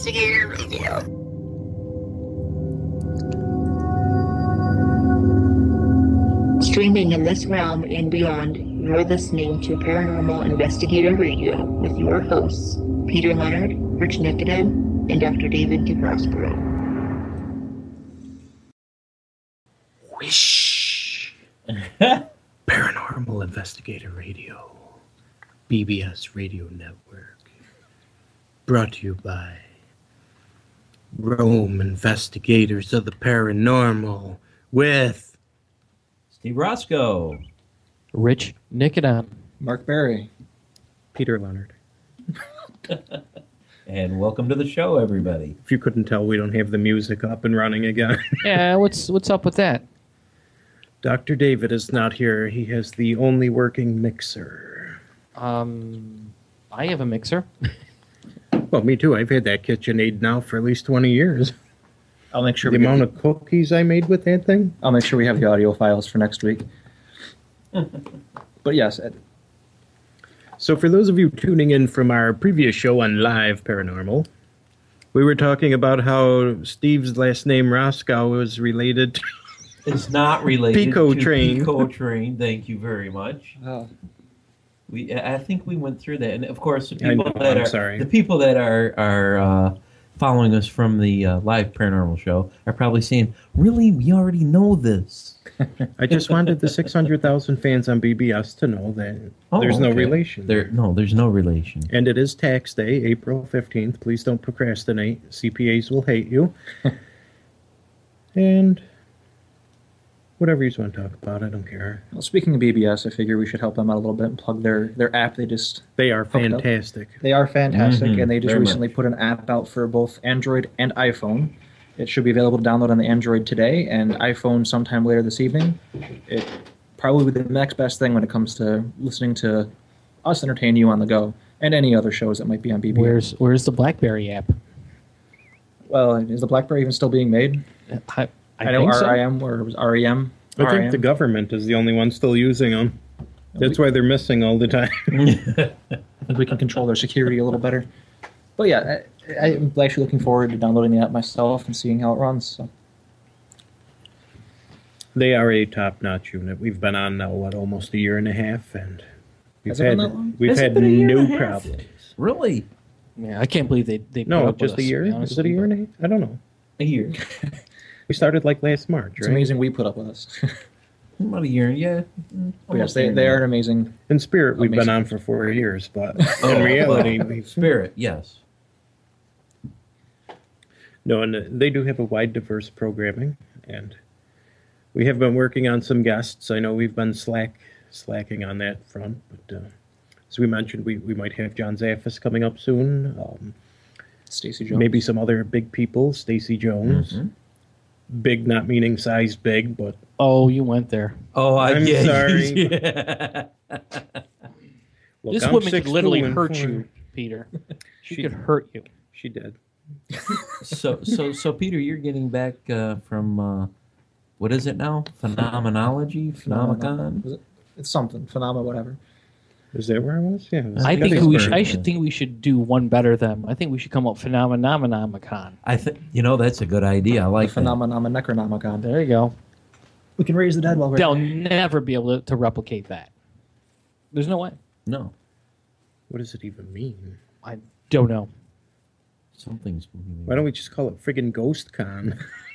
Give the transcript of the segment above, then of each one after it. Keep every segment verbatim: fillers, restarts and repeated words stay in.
Investigator Radio. Streaming in this realm and beyond, you're listening to Paranormal Investigator Radio with your hosts, Peter Leonard, Rich Nicodem, and Doctor David DeProspero. Wish. Paranormal Investigator Radio. B B S Radio Network. Brought to you by Rome Investigators of the Paranormal with Steve Roscoe, Rich Nicodem, Mark Berry, Peter Leonard. And welcome to the show, everybody. If you couldn't tell, we don't have the music up and running again. Yeah, what's what's up with that? Doctor David is not here. He has the only working mixer. Um, I have a mixer. Well, me too. I've had that KitchenAid now for at least twenty years. I'll make sure the we amount get, of cookies I made with that thing. I'll make sure we have the audio files for next week. But yes, Ed. So for those of you tuning in from our previous show on Live Paranormal, we were talking about how Steve's last name Roscoe was related to It's not related Pico to Train. Pico Train. Thank you very much. Oh. We, I think we went through that, and of course, the I people know, that I'm are sorry. the people that are are uh, following us from the uh, Live Paranormal show are probably saying, "Really, we already know this." I just wanted the six hundred thousand fans on B B S to know that Oh, there's no okay. relation. There, no, there's no relation. And it is tax day, April fifteenth. Please don't procrastinate. C P As will hate you. And whatever you just want to talk about, I don't care. Well, speaking of B B S, I figure we should help them out a little bit and plug their, their app. They just They are Hooked up. fantastic. they are fantastic, Mhm, and they just very recently much. put an app out for both Android and iPhone. It should be available to download on the Android today and iPhone sometime later this evening. It probably be the next best thing when it comes to listening to us entertain you on the go and any other shows that might be on B B S. Where's where's the BlackBerry app? Well, is the BlackBerry even still being made? I, I, I, know think so. R I M or it was R E M. I think R I M. the government is the only one still using them. That's why they're missing all the time. I think we can control their security a little better. But yeah, I, I'm actually looking forward to downloading the app myself and seeing how it runs. So. They are a top-notch unit. We've been on now, what, almost a year and a half, and we've Has it had been that long? we've Has it had been a year no and a half? problems. Really, Yeah, I can't believe they they put No, up with just us, a to year. be honest Is it a with year you. and a half? I don't know. a year, We started like last March, It's right? amazing we put up with us. about a year. Yeah. mm, But yes, almost a they, year they now. are an amazing. In spirit, we've been Amazing. on for four years, but Oh, in reality, well, we've Spirit, yes. no. And uh, they do have a wide, diverse programming, and we have been working on some guests. I know we've been slack slacking on that front, but uh, as we mentioned, we, we might have John Zaffis coming up soon. Um, Stacey Jones. maybe some other big people, Stacey Jones. Mhm. Big, not meaning size big, but Oh, you went there. Oh, I I'm yeah, sorry. yeah. look, This I'm woman could six literally two and hurt four. you, Peter. She, She- could hurt you. She did. so, so, so, Peter, you're getting back uh, from uh, what is it now? Phenomenology, Phenomenon. Is it? It's something. Phenomena, whatever. Is that where I was? Yeah. it was I think we Gettysburg. should, I should think we should do one better than. I think we should come up Phenomenomicon. I think you know that's a good idea. I like The that. Phenomenon Necronomicon. There you go. We can raise the dead while we're They'll never be able to, to replicate that. There's no way. No, What does it even mean? I don't know. something's. Why don't we just call it friggin' Ghost Con?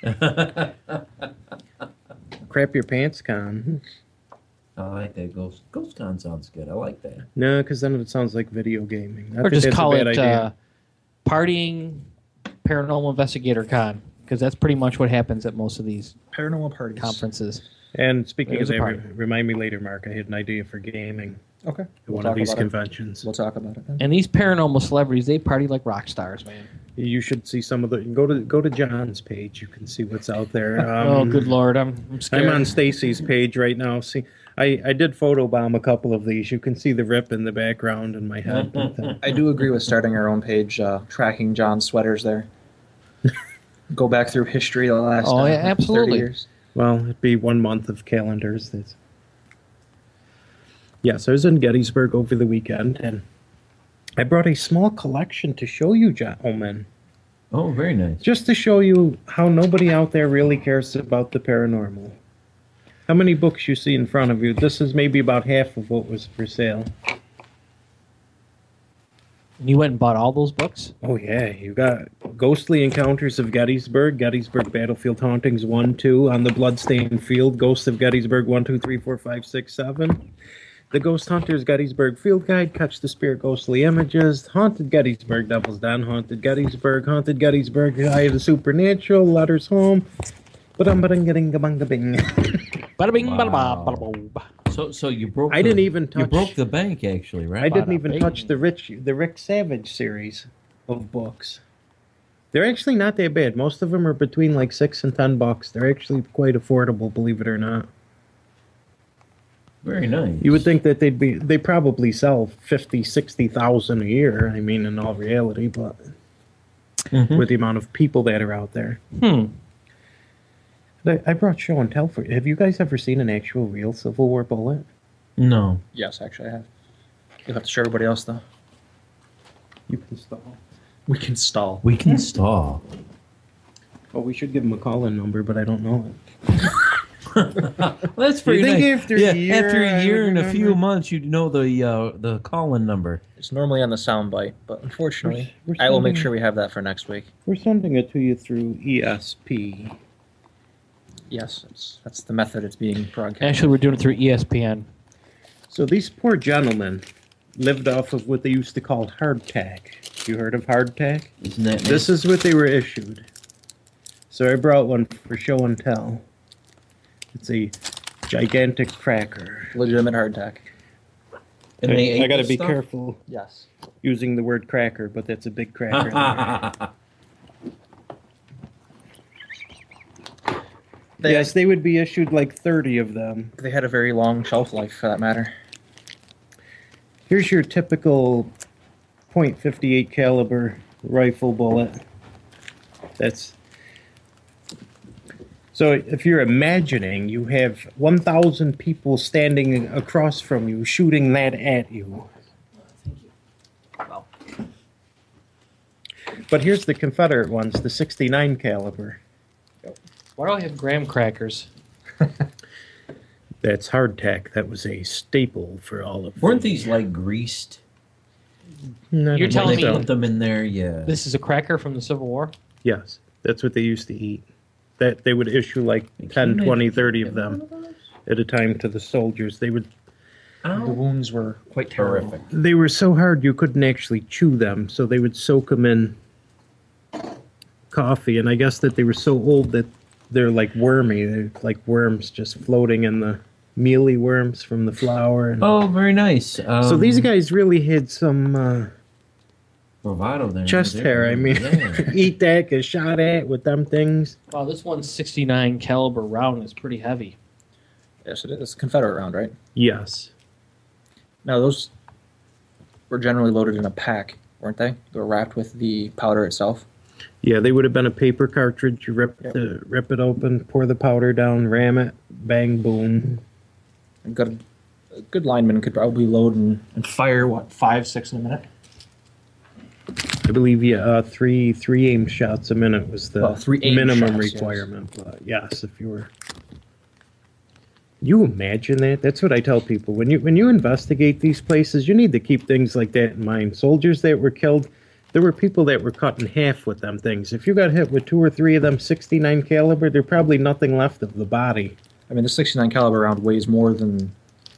Crap your pants con. I like that. Ghost Ghost Con sounds good. I like that. No, because then it sounds like video gaming. I Or think just that's call a bad it idea. uh, Partying Paranormal Investigator Con, because that's pretty much what happens at most of these paranormal parties. conferences. And speaking of There's a that, party. re- remind me later, Mark. I had an idea for gaming Okay. at We'll one talk of these about it. conventions. We'll talk about it then. And these paranormal celebrities, they party like rock stars, man. You should see some of the. Go to go to John's page. You can see what's out there. Um, oh, good lord, I'm, I'm scared. I'm on Stacy's page right now. See, I, I did photobomb a couple of these. You can see the rip in the background in my head. But, uh, I do agree with starting our own page, uh, tracking John's sweaters there. Go back through history the last Oh, uh, yeah, absolutely. thirty years. well, it'd be one month of calendars. That's... Yes, I was in Gettysburg over the weekend, and I brought a small collection to show you, gentlemen. Oh, very nice. Just to show you how nobody out there really cares about the paranormal. How many books you see in front of you? This is maybe about half of what was for sale. And you went and bought all those books? Oh yeah, you got Ghostly Encounters of Gettysburg, Gettysburg Battlefield Hauntings one, two, On the Bloodstained Field, Ghosts of Gettysburg one, two, three, four, five, six, seven. The Ghost Hunters Gettysburg Field Guide, Catch the Spirit Ghostly Images, Haunted Gettysburg, Devil's Den, Haunted Gettysburg, Haunted Gettysburg, Eye of the Supernatural, Letters Home, ba-dum ba ding bing bing Bada bing, bada ba, Wow. bada boom. So, so you broke. I the, didn't even You touch- broke the bank, actually, right? I didn't Bada even bing. touch the Rich, the Rick Savage series of books. They're actually not that bad. Most of them are between like six and ten bucks. They're actually quite affordable, believe it or not. Very nice. You would think that they'd be, they probably sell fifty, sixty thousand a year. I mean, in all reality, but Mhm. with the amount of people that are out there. Hmm. I, I brought show and tell for you. Have you guys ever seen an actual real Civil War bullet? No. Yes, actually, I have. You'll have to show everybody else, though. You can stall. We can stall. We can stall. Oh, we should give them a call-in number, but I don't know it. Well, that's pretty think nice. after a yeah, year after a I year would and a few remember? months, you'd know the uh, the call-in number. It's normally on the soundbite, but unfortunately, We're- we're I will make sending- sure we have that for next week. We're sending it to you through E S P. Yes, that's, that's the method it's being broadcast. Actually, we're doing it through E S P N. So these poor gentlemen lived off of what they used to call hardtack. You heard of hardtack? Isn't that This is what they were issued. So I brought one for show and tell. It's a gigantic cracker. Legitimate hardtack. And they I, ate I gotta this be stuff? careful Yes. using the word cracker, but that's a big cracker. there. They, Yes, they would be issued like thirty of them. they had a very long shelf life, for that matter. Here's your typical point five eight caliber rifle bullet. That's so if you're imagining you have one thousand people standing across from you shooting that at you. But here's the Confederate ones, the sixty-nine caliber. Why do I have graham crackers? That's hardtack. That was a staple for all of Weren't the- these like greased? No, I You're don't telling think They me- so. put them in there, yeah. This is a cracker from the Civil War? Yes, that's what they used to eat. That they would issue like Can ten, you make- twenty, thirty of get them one of those? at a time to the soldiers. They would The Ow. wounds were quite terrible. Terrific. they were so hard you couldn't actually chew them, so they would soak them in coffee. And I guess that they were so old that they're like wormy. They're like worms just floating in the mealy worms from the flour. And Oh, very nice. Um, so these guys really had some uh, bravado there. chest There. hair. I mean, Yeah. eat that, get shot at with them things. Wow, this one sixty-nine caliber round is pretty heavy. Yes, it is. Confederate round, right? Yes. Now, those were generally loaded in a pack, weren't they? They were wrapped with the powder itself. Yeah, they would have been a paper cartridge. You rip Yep. the rip it open, pour the powder down, ram it, bang, boom. A good, a good lineman could probably load and, and fire, what, five, six in a minute? I believe yeah, uh, three three aim shots a minute was the Well, three aim minimum shots, yes. requirement. But yes, if you were, you imagine that. That's what I tell people when you when you investigate these places. You need to keep things like that in mind. Soldiers that were killed, there were people that were cut in half with them things. If you got hit with two or three of them sixty-nine caliber, there's probably nothing left of the body. I mean, the sixty-nine caliber round weighs more than,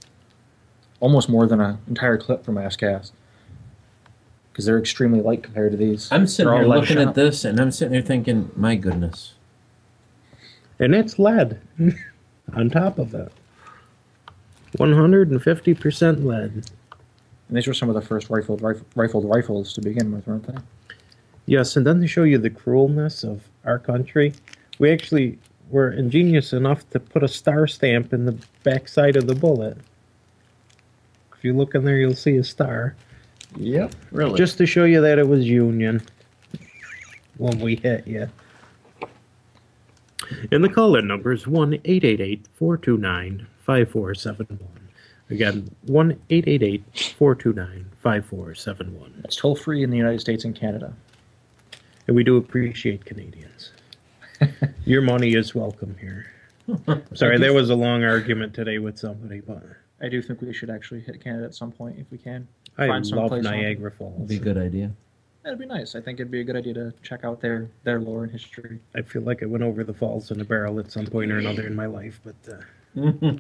almost more than an entire clip from mass cast. Because they're extremely light compared to these. I'm sitting They're all here lead looking shot. at this, and I'm sitting there thinking, my goodness. And it's lead on top of it. one hundred fifty percent lead. And these were some of the first rifled, rif- rifled rifles to begin with, weren't they? Yes, and then to show you the cruelness of our country, we actually were ingenious enough to put a star stamp in the backside of the bullet. If you look in there, you'll see a star. Yep. Really? Just to show you that it was Union when we hit you. And the call-in number is one eight eight eight, four two nine, five four seven one. Again, one eight eight eight, four two nine, five four seven one. It's toll free in the United States and Canada. And we do appreciate Canadians. Your money is welcome here. Sorry, there was a long argument today with somebody, but I do think we should actually hit Canada at some point if we can. I Find some love place on- Niagara Falls. Would be a good idea. That'd be nice. I think it'd be a good idea to check out their, their lore and history. I feel like I went over the falls in a barrel at some point or another in my life, but uh,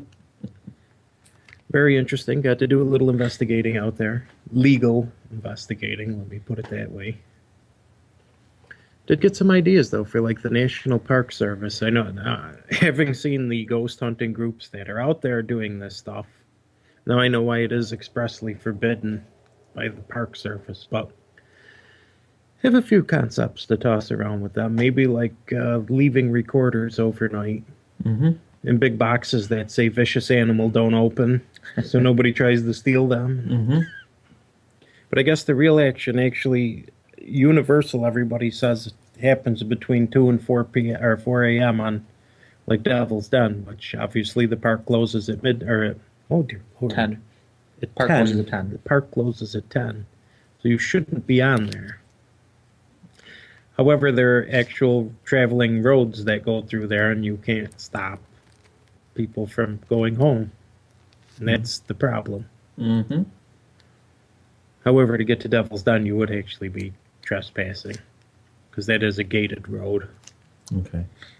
very interesting. Got to do a little investigating out there. Legal investigating, let me put it that way. Did get some ideas, though, for like the National Park Service. I know, uh, having seen the ghost hunting groups that are out there doing this stuff, now I know why it is expressly forbidden by the Park Service, but I have a few concepts to toss around with them. Maybe like uh, leaving recorders overnight Mm-hmm. in big boxes that say vicious animal don't open, so nobody tries to steal them. Mm-hmm. But I guess the real action, actually, universal, everybody says happens between two and four p m or four a m on like Devil's Den, which obviously the park closes at mid or at, oh dear Lord, ten. At Park ten. closes at ten. The park closes at ten, so you shouldn't be on there. However, there are actual traveling roads that go through there, and you can't stop people from going home, and that's the problem. Mm-hmm. However, to get to Devil's Den, you would actually be trespassing, because that is a gated road. Okay.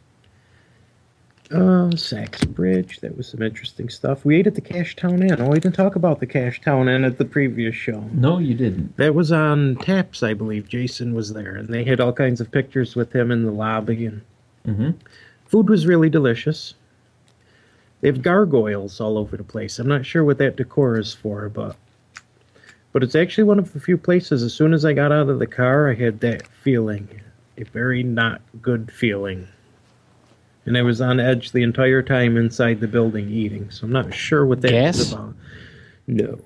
Uh, Sachs Bridge, that was some interesting stuff. We ate at the Cashtown Inn. Oh, we didn't talk about the Cashtown Inn at the previous show. No, you didn't. That was on Taps, I believe. Jason was there, and they had all kinds of pictures with him in the lobby, and Mm-hmm. food was really delicious. They have gargoyles all over the place. I'm not sure what that decor is for, but but it's actually one of the few places, as soon as I got out of the car, I had that feeling, a very not good feeling. And I was on edge the entire time inside the building eating, so I'm not sure what that Gas? is about. No.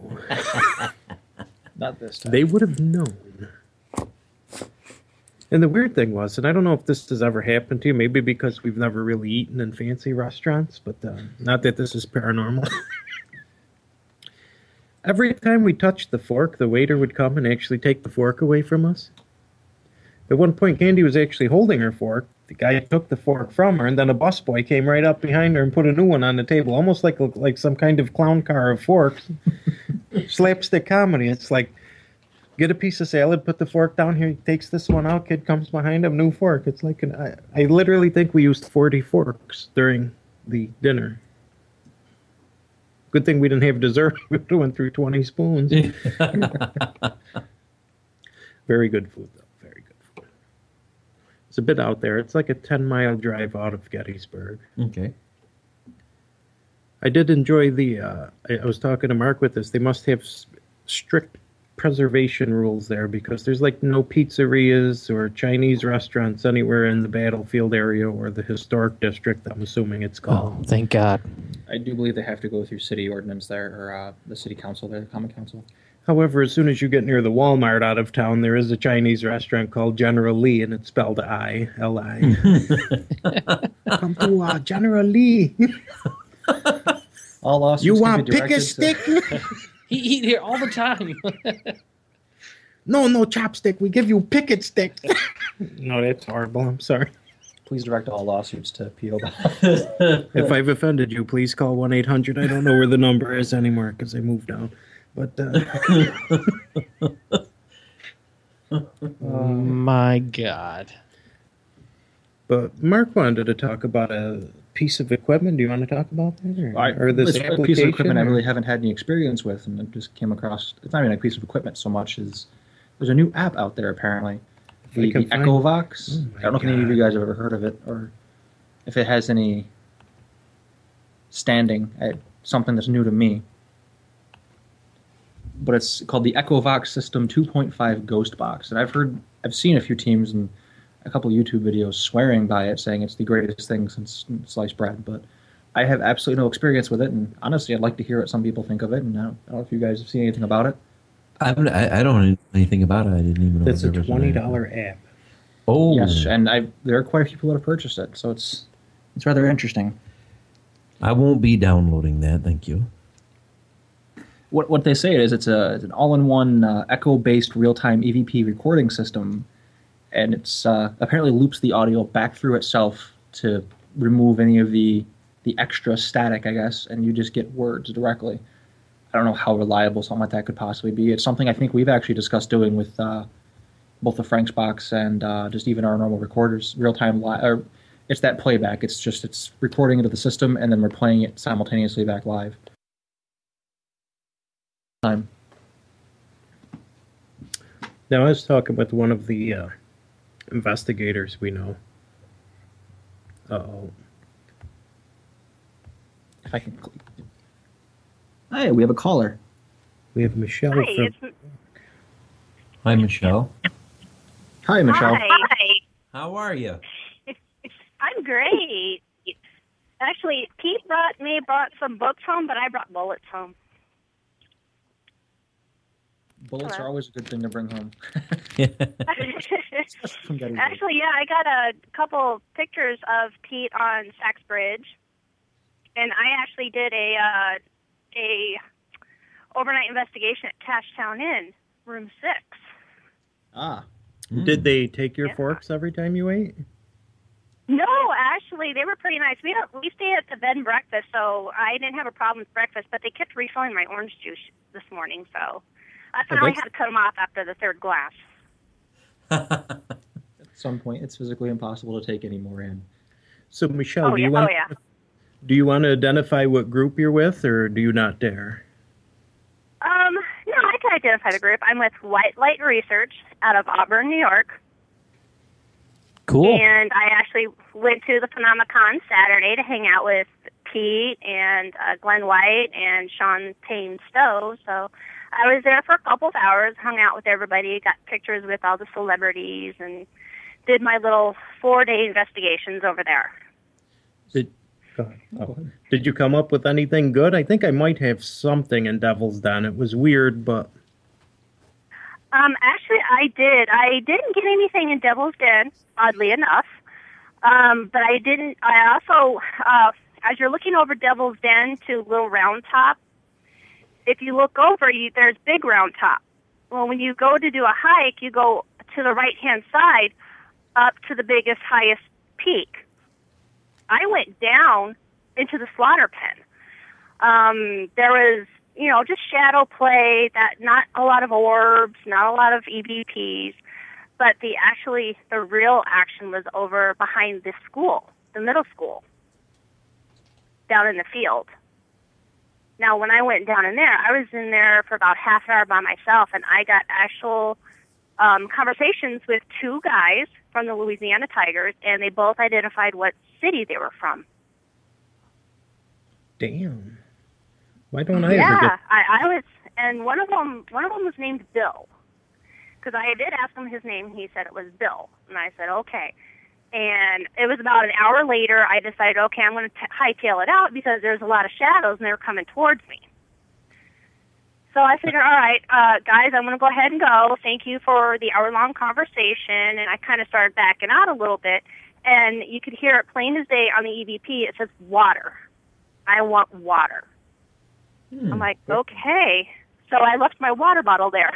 Not this time. They would have known. And the weird thing was, and I don't know if this has ever happened to you, maybe because we've never really eaten in fancy restaurants, but uh, not that this is paranormal. Every time we touched the fork, the waiter would come and actually take the fork away from us. At one point, Candy was actually holding her fork. The guy took the fork from her, and then a busboy came right up behind her and put a new one on the table, almost like like some kind of clown car of forks. Slapstick comedy. It's like, get a piece of salad, put the fork down here, he takes this one out, kid comes behind him, new fork. It's like, an, I, I literally think we used forty forks during the dinner. Good thing we didn't have dessert. We would have went through twenty spoons. Very good food, though. Very good food. It's a bit out there. It's like a ten-mile drive out of Gettysburg. Okay. I did enjoy the, uh, I, I was talking to Mark with this, they must have s- strict preservation rules there, because there's like no pizzerias or Chinese restaurants anywhere in the battlefield area or the historic district, I'm assuming it's Oh, called. thank God. I do believe they have to go through city ordinance there, or uh, the city council there, the common council. However, as soon as you get near the Walmart out of town, there is a Chinese restaurant called General Lee, and it's spelled I, L I. Come to uh, General Lee. All lawsuits You can want be pick a directed stick? to- He eat here all the time. No, no chopstick. We give you picket stick. No, that's horrible. I'm sorry. Please direct all lawsuits to P O Box. If I've offended you, please call one eight hundred. I don't know where the number is anymore because I moved out. But uh, My God. but Mark wanted to talk about a piece of equipment. Do you want to talk about that? Or, I, or this it's a application? piece of equipment I or- really haven't had any experience with, and it just came across. It's not even a piece of equipment so much as there's a new app out there apparently, I the, can the find- EchoVox. Oh my I don't know if any of God. you guys have ever heard of it, or if it has any standing at something that's new to me. But it's called the EchoVox System two point five Ghost Box, and I've heard, I've seen a few teams and a couple YouTube videos swearing by it, saying it's the greatest thing since sliced bread. But I have absolutely no experience with it, and honestly, I'd like to hear what some people think of it. And I don't, I don't know if you guys have seen anything about it. I'm, I, I don't know anything about it. I didn't even know. That's a there was an twenty app. dollar app. Oh, Yes, and I there are quite a few people that have purchased it, so it's it's rather interesting. I won't be downloading that. Thank you. What what they say is it's a it's an all-in-one uh, echo-based real-time E V P recording system, and it's uh, apparently loops the audio back through itself to remove any of the the extra static, I guess, and you just get words directly. I don't know how reliable something like that could possibly be. It's something I think we've actually discussed doing with uh, both the Frank's box and uh, just even our normal recorders, real time live. Or it's that playback. It's just it's recording into the system and then we're playing it simultaneously back live. Time. Now, I was talking with one of the uh, investigators we know. Uh-oh. If I can. Hey, we have a caller. We have Michelle Hi, from... it's, Hi, Michelle. Hi, Michelle. hi. How are you? I'm great. Actually, Pete brought me brought some books home, but I brought bullets home. Bullets Hello. are always a good thing to bring home. From Gettysburg. Actually, yeah, I got a couple pictures of Pete on Sachs Bridge, and I actually did a uh, a overnight investigation at Cashtown Inn, room six. Ah. Did they take your Yeah. forks every time you ate? No, actually, they were pretty nice. We don't, we stayed at the bed and breakfast, so I didn't have a problem with breakfast. But they kept refilling my orange juice this morning, so I finally that's- had to cut them off after the third glass. At some point, it's physically impossible to take any more in. So, Michelle, Oh, do yeah, you want oh, yeah. do you want to identify what group you're with, or do you not dare? Um, no, I can identify the group. I'm with White Light Research out of Auburn, New York. Cool. And I actually went to the Phenomenon Saturday to hang out with Pete and uh, Glenn White and Sean Payne Stowe. So I was there for a couple of hours, hung out with everybody, got pictures with all the celebrities, and did my little four-day investigations over there. Did go ahead. Oh. Did you come up with anything good? I think I might have something in Devil's Den. It was weird, but Um, actually, I did. I didn't get anything in Devil's Den, oddly enough. Um, but I didn't. I also, uh, as you're looking over Devil's Den to Little Round Top, if you look over, you, there's Big Round Top. Well, when you go to do a hike, you go to the right-hand side up to the biggest, highest peak. I went down into the slaughter pen. Um, there was, you know, just shadow play, that not a lot of orbs, not a lot of E V Ps, but the actually, the real action was over behind the school, the middle school, down in the field. Now, when I went down in there, I was in there for about half an hour by myself, and I got actual um, conversations with two guys from the Louisiana Tigers, and they both identified what city they were from. damn. Why don't I yeah, ever get... I, I was, and one of them, one of them was named Bill, because I did ask him his name. He said it was Bill, and I said okay. And it was about an hour later. I decided, okay, I'm going to hightail it out because there's a lot of shadows and they're coming towards me. So I figured, all right, uh, guys, I'm going to go ahead and go. Thank you for the hour-long conversation. And I kind of started backing out a little bit, and you could hear it plain as day on the E V P. It says water. I want water. Hmm. I'm like, okay. So I left my water bottle there.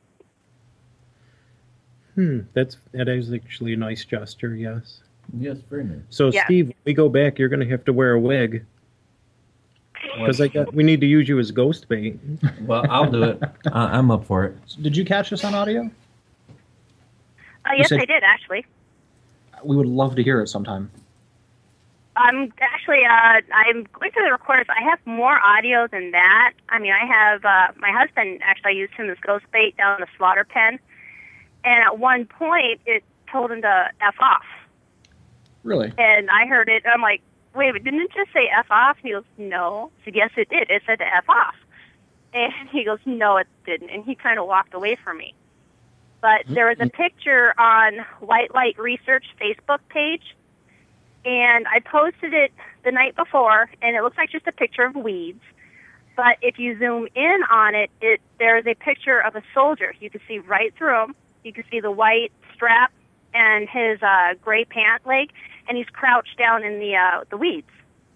Hmm, that's, that is actually a nice gesture, yes. Yes, very nice. So, Yeah. Steve, when we go back, you're going to have to wear a wig. Because I got, we need to use you as ghost bait. Well, I'll do it. I I'm up for it. Did you catch this on audio? Uh, yes, said- I did, actually. We would love to hear it sometime. I'm actually, uh, I'm going through the recorders. I have more audio than that. I mean, I have, uh, my husband, actually, I used him as ghost bait down in the slaughter pen. And at one point, it told him to F off. Really? And I heard it, and I'm like, wait, but didn't it just say F off? And he goes, no. I said, yes, it did. It said to F off. And he goes, no, it didn't. And he kind of walked away from me. But there was a picture on White Light Research Facebook page, and I posted it the night before, and it looks like just a picture of weeds. But if you zoom in on it, it there's a picture of a soldier. You can see right through him. You can see the white strap and his uh, gray pant leg, and he's crouched down in the uh, the weeds.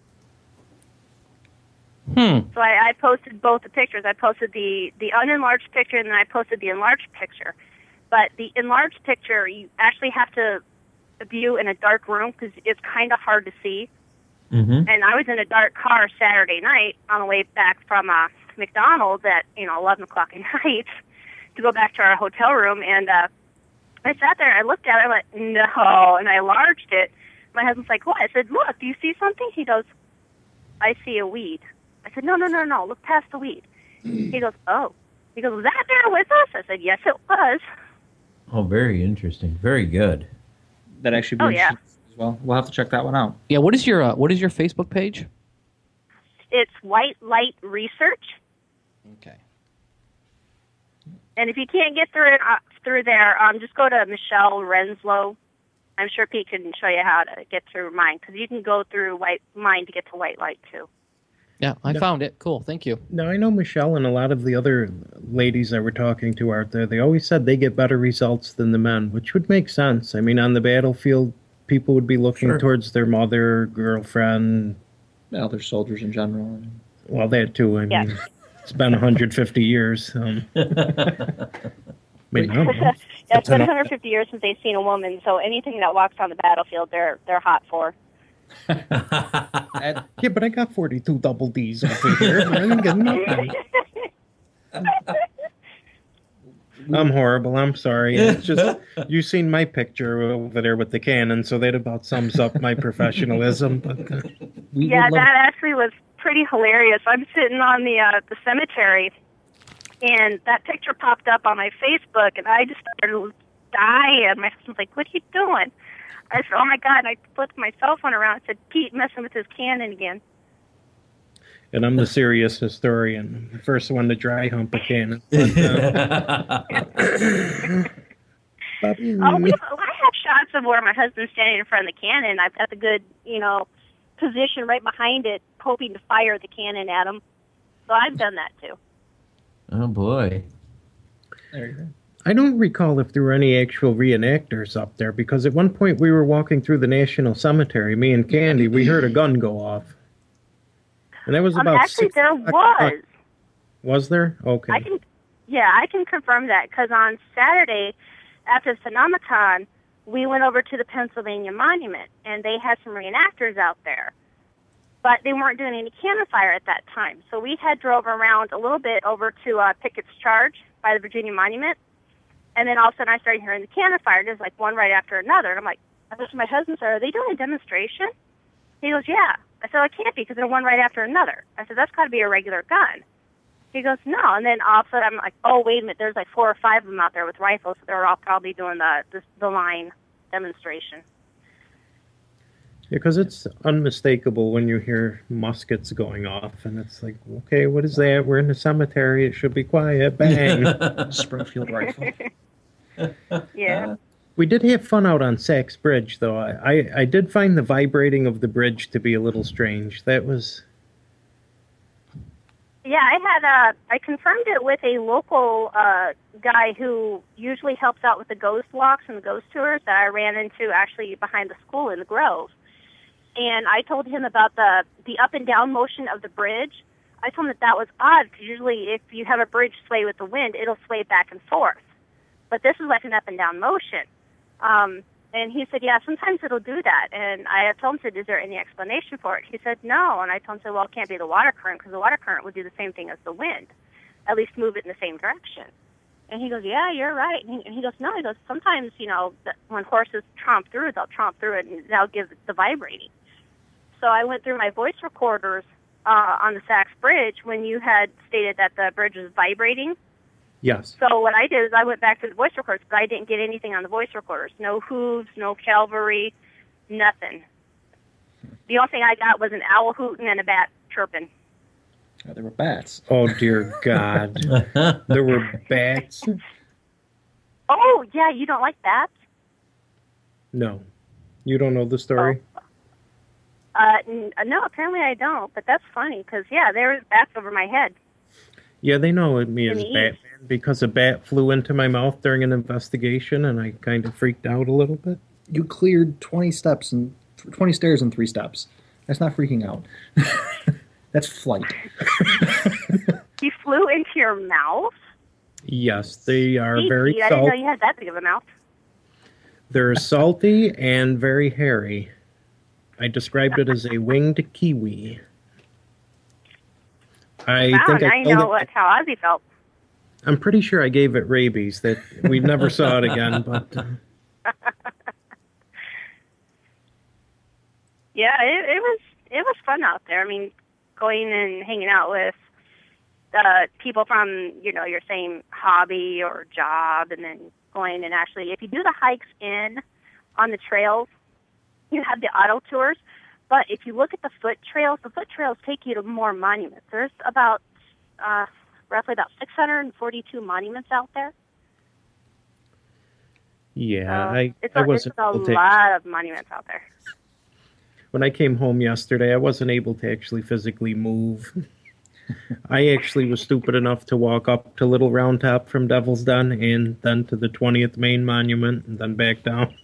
Hmm. So I, I posted both the pictures. I posted the, the unenlarged picture, and then I posted the enlarged picture. but the enlarged picture, you actually have to view in a dark room because it's kind of hard to see. Mm-hmm. And I was in a dark car Saturday night on the way back from uh, McDonald's at, you know, eleven o'clock at night to go back to our hotel room. And uh, I sat there and I looked at it. I went, no. And I enlarged it. My husband's like, what? I said, look, do you see something? He goes, I see a weed. I said, no, no, no, no. Look past the weed. He goes, oh. He goes, was that there with us? I said, yes, it was. Oh, very interesting. Very good. That actually be Oh, yeah. interesting as well. We'll have to check that one out. Yeah. What is your uh, What is your Facebook page? It's White Light Research. Okay. And if you can't get through it uh, through there, um, just go to Michelle Renslow. I'm sure Pete can show you how to get through mine because you can go through white mine to get to White Light too. Yeah, I No. found it. Cool. Thank you. Now, I know Michelle and a lot of the other ladies that we're talking to out there, they always said they get better results than the men, which would make sense. I mean, on the battlefield, people would be looking Sure. towards their mother, girlfriend, Other soldiers in general. well, that too. I Yeah. mean, it's been one hundred fifty years. Um, I mean, I don't know. Yeah, it's That's been enough. one hundred fifty years since they've seen a woman, so anything that walks on the battlefield, they're they're hot for. Ed, Yeah, but I got forty-two double D's over here. I didn't get nothing. I'm horrible. I'm sorry. It's just you seen my picture over there with the cannon, so that about sums up my professionalism. But uh, we Yeah, would love- that actually was pretty hilarious. I'm sitting on the uh, the cemetery, and that picture popped up on my Facebook, and I just started dying. My husband's like, "What are you doing?" I said, "Oh my God!" And I flipped my cell phone around and said, "Pete messing with his cannon again." and I'm the serious historian, the first one to dry hump a cannon. But, uh, Bobby, Oh, we have, I have shots of where my husband's standing in front of the cannon. I've got the good, you know, position right behind it, hoping to fire the cannon at him. So I've done that too. Oh, boy. There you go. I don't recall if there were any actual reenactors up there because at one point we were walking through the National Cemetery, me and Candy, we heard a gun go off. And that was Um, about actually, six there o'clock. was. Was there? Okay. I can, yeah, I can confirm that because on Saturday, after the Phenomenon, we went over to the Pennsylvania Monument, and they had some reenactors out there. But they weren't doing any cannon fire at that time. So we had drove around a little bit over to uh, Pickett's Charge by the Virginia Monument. And then all of a sudden I started hearing the cannon fire, just like one right after another. And I'm like, I said to my husband, "Are they doing a demonstration?" He goes, "Yeah." I said, "Well, it can't be because they're one right after another." I said, "That's got to be a regular gun." He goes, "No." And then all of a sudden I'm like, "Oh, wait a minute. There's like four or five of them out there with rifles. So they're all probably doing the, the, the line demonstration." Because it's unmistakable when you hear muskets going off, and it's like, okay, what is that? We're in the cemetery. It should be quiet. Bang. Springfield rifle. Yeah. We did have fun out on Sachs Bridge, though. I, I, I did find the vibrating of the bridge to be a little strange. That was... Yeah, I had uh I confirmed it with a local uh guy who usually helps out with the ghost walks and the ghost tours that I ran into actually behind the school in the Grove. And I told him about the the up and down motion of the bridge. I told him that that was odd because usually if you have a bridge sway with the wind, it'll sway back and forth. But this is like an up and down motion. Um, and he said, yeah, sometimes it'll do that. And I told him, said, is there any explanation for it? He said, no. And I told him, said, well, it can't be the water current because the water current would do the same thing as the wind, at least move it in the same direction. And he goes, yeah, you're right. And he, and he goes, no, he goes, sometimes, you know, the, when horses tromp through, they'll tromp through it and they'll give the vibrating. So I went through my voice recorders uh, on the Sachs Bridge when you had stated that the bridge was vibrating. Yes. So what I did is I went back to the voice recorders, but I didn't get anything on the voice recorders. No hooves, no cavalry, nothing. The only thing I got was an owl hooting and a bat chirping. Oh, there were bats. Oh, dear God. There were bats? Oh, yeah, you don't like bats? No. You don't know the story? Uh, n- no, apparently I don't, but that's funny because, yeah, there was bats over my head. Yeah, they know me In as the east. Batman because a bat flew into my mouth during an investigation, and I kind of freaked out a little bit. You cleared twenty steps and twenty stairs in three steps. That's not freaking out. That's flight. He flew into your mouth? Yes, they are Gee, very Pete, I didn't know salty. you had that big of a mouth. They're salty and very hairy. I described it as a winged kiwi. I Wow, think now I you told know it, what, how Ozzy felt. I'm pretty sure I gave it rabies. That we never saw it again. But uh, Yeah, it, it was it was fun out there. I mean, going and hanging out with uh, people from, you know, your same hobby or job, and then going and actually, if you do the hikes in on the trails, you have the auto tours. But if you look at the foot trails, the foot trails take you to more monuments. There's about uh, roughly about six hundred forty-two monuments out there. yeah, So I, it's I a, it's wasn't a able to. lot of monuments out there. When I came home yesterday, I wasn't able to actually physically move. I actually was stupid enough to walk up to Little Round Top from Devil's Den and then to the twentieth Main Monument and then back down.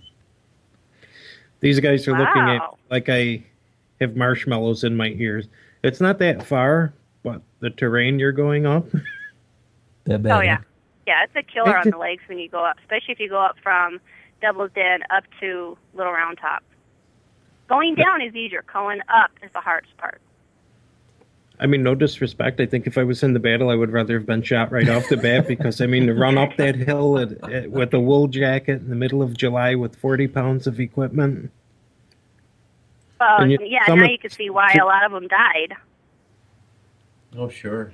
These guys are looking at Wow. like I have marshmallows in my ears. It's not that far, but the terrain you're going up. That bad. Oh, yeah. huh? Yeah, it's a killer I on did- the legs when you go up, especially if you go up from Devil's Den up to Little Round Top. Going down is easier. Going up is the hardest part. I mean, no disrespect. I think if I was in the battle, I would rather have been shot right off the bat because, I mean, to run up that hill at, at, with a wool jacket in the middle of July with forty pounds of equipment. Well, And you- yeah, some now of- you can see why a lot of them died. Oh, sure.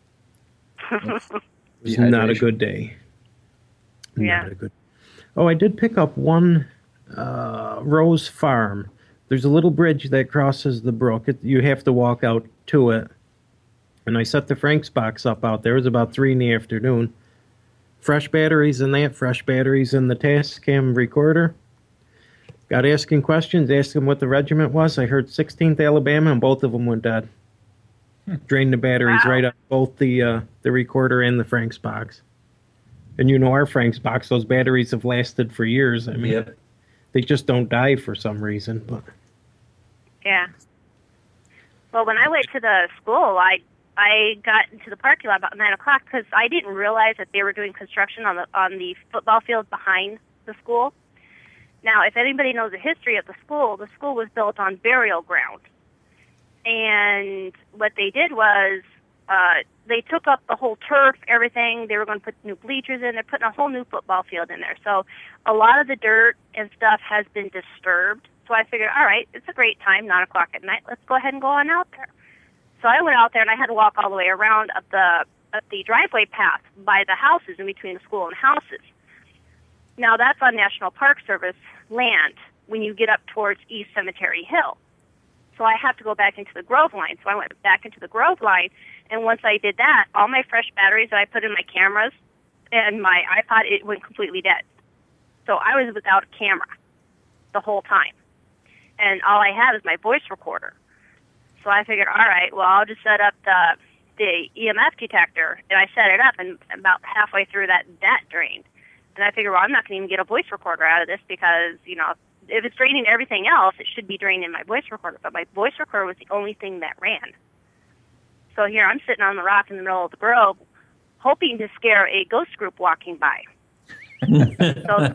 It was Dehydration. not a good day. Yeah. Not a good. Oh, I did pick up one uh, Rose Farm. There's a little bridge that crosses the brook. It, you have to walk out to it. And I set the Frank's box up out there. It was about three in the afternoon. Fresh batteries in that, fresh batteries in the Tascam recorder. Got asking questions, asked them what the regiment was. I heard sixteenth Alabama, and both of them went dead. Drained the batteries Wow. right up both the uh, the recorder and the Frank's box. And you know our Frank's box; those batteries have lasted for years. I mean, Yep. they just don't die for some reason. But Yeah. Well, when I went to the school, I I got into the parking lot about nine o'clock because I didn't realize that they were doing construction on the on the football field behind the school. Now, if anybody knows the history of the school, the school was built on burial ground, and what they did was uh, they took up the whole turf, everything. They were going to put new bleachers in. They're putting a whole new football field in there. So a lot of the dirt and stuff has been disturbed. So I figured, all right, it's a great time, nine o'clock at night. Let's go ahead and go on out there. So I went out there, and I had to walk all the way around up the up the driveway path by the houses, in between the school and houses. Now, that's on National Park Service land when you get up towards East Cemetery Hill. So I have to go back into the Grove line. So I went back into the Grove line, and once I did that, all my fresh batteries that I put in my cameras and my iPod, it went completely dead. So I was without a camera the whole time. And all I had is my voice recorder. So I figured, all right, well, I'll just set up the the E M F detector, and I set it up, and about halfway through that, that drained. And I figured, well, I'm not going to even get a voice recorder out of this because, you know, if it's draining everything else, it should be draining my voice recorder. But my voice recorder was the only thing that ran. So here I'm sitting on the rock in the middle of the grove, hoping to scare a ghost group walking by. So,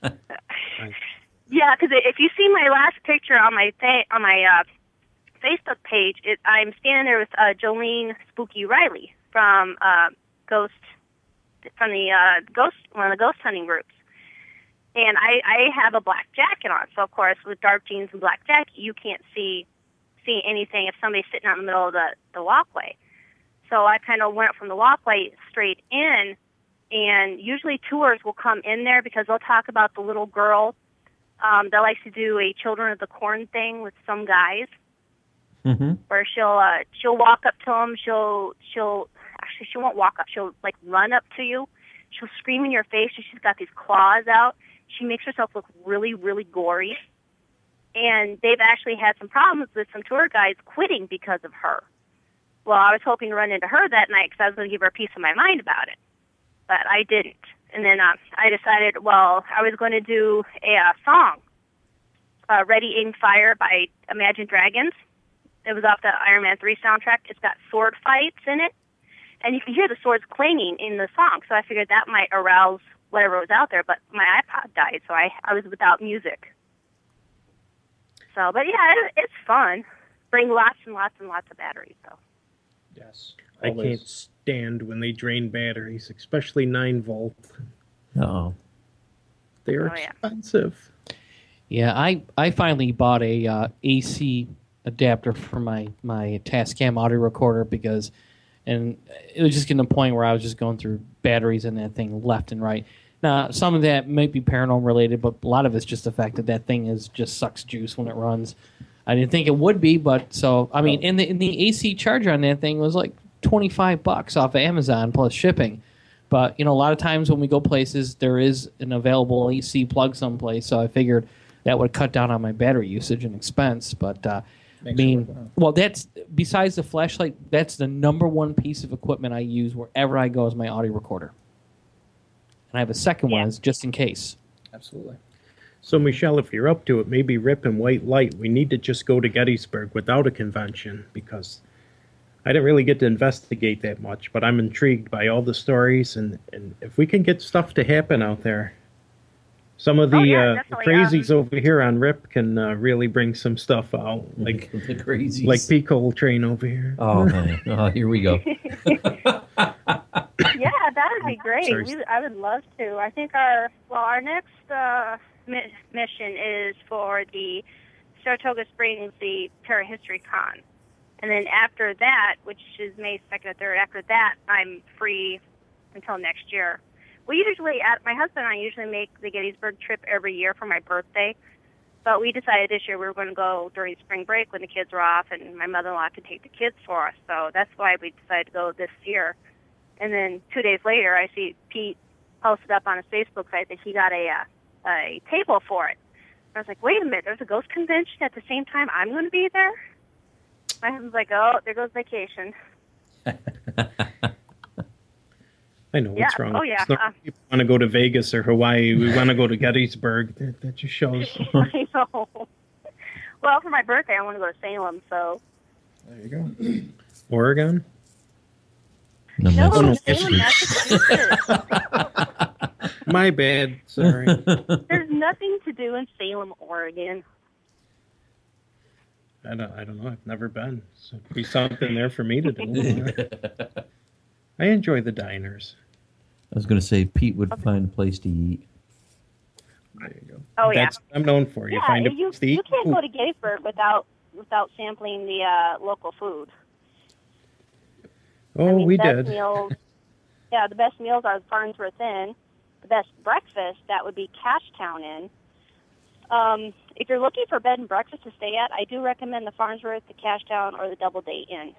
yeah, because if you see my last picture on my fa- on my uh, Facebook page, it, I'm standing there with uh, Jolene Spooky Riley from uh, Ghost, from the uh, Ghost, one of the ghost hunting groups. And I, I have a black jacket on, so of course with dark jeans and black jacket, you can't see see anything if somebody's sitting out in the middle of the, the walkway. So I kind of went from the walkway straight in, and usually tours will come in there because they'll talk about the little girl um, that likes to do a Children of the Corn thing with some guys, Mm-hmm. where she'll uh, she'll walk up to them, she'll she'll actually she won't walk up, she'll like run up to you, she'll scream in your face, and she's got these claws out. She makes herself look really, really gory. And they've actually had some problems with some tour guides quitting because of her. Well, I was hoping to run into her that night because I was going to give her a piece of my mind about it. But I didn't. And then uh, I decided, well, I was going to do a uh, song, uh, Ready, Aim, Fire by Imagine Dragons. It was off the Iron Man three soundtrack. It's got sword fights in it. and you can hear the swords clanging in the song. So I figured that might arouse whatever was out there. But my iPod died, so I I was without music. So, but yeah, it, it's fun. Bring lots and lots and lots of batteries, though. Yes. I can't Always. stand when they drain batteries, especially nine volt. Oh, They're Oh, yeah. expensive. Yeah, I, I finally bought a uh, A C adapter for my my Tascam audio recorder because, and it was just getting to the point where I was just going through batteries in that thing left and right. Now, some of that might be paranormal related, but a lot of it's just the fact that that thing is just sucks juice when it runs. I didn't think it would be, but so I mean, in the in the A C charger on that thing was like twenty five bucks off of Amazon plus shipping. But you know, a lot of times when we go places, there is an available A C plug someplace, so I figured that would cut down on my battery usage and expense. But uh, I Makes mean, it work out. well, that's besides the flashlight, that's the number one piece of equipment I use wherever I go is my audio recorder. And I have a second one Yeah. is just in case. Absolutely. So, Michelle, if you're up to it, maybe Rip and White Light, we need to just go to Gettysburg without a convention because I didn't really get to investigate that much, but I'm intrigued by all the stories. And, and if we can get stuff to happen out there, some of the, Oh, yeah, uh, definitely, crazies over here on Rip can uh, really bring some stuff out, like the crazies. like Pico Train over here. Oh, man. Oh, here we go. Yeah, that would be great. Sorry. We, I would love to. I think our well, our next uh, mi- mission is for the Saratoga Springs, the Parahistory Con, and then after that, which is May second or third, after that, I'm free until next year. We usually, at my husband and I usually make the Gettysburg trip every year for my birthday, but we decided this year we were going to go during spring break when the kids were off, and my mother-in-law could take the kids for us. So that's why we decided to go this year. And then two days later, I see Pete posted up on his Facebook site that he got a uh, a table for it. I was like, wait a minute, there's a ghost convention at the same time I'm going to be there? My husband's like, oh, there goes vacation. I know Yeah. what's wrong. Oh, with yeah. us. No Uh, people want to go to Vegas or Hawaii. We want to go to Gettysburg. That, that just shows. I know. Well, for my birthday, I want to go to Salem, so. There you go. Oregon? No, No, that's- Salem, Massachusetts. My bad. Sorry. There's nothing to do in Salem, Oregon. I don't. I don't know. I've never been. So it'd be something there for me to do. I enjoy the diners. I was going to say Pete would find a place to eat. There you go. Oh, yeah. That's what I'm known for. You Yeah, find a you, place to you eat. can't go to Gettysburg without without sampling the uh, local food. Oh, I mean, we best did. Meals, yeah, the best meals are the Farnsworth Inn. The best breakfast, that would be Cashtown Inn. Um, if you're looking for bed and breakfast to stay at, I do recommend the Farnsworth, the Cashtown, or the Doubleday Inn.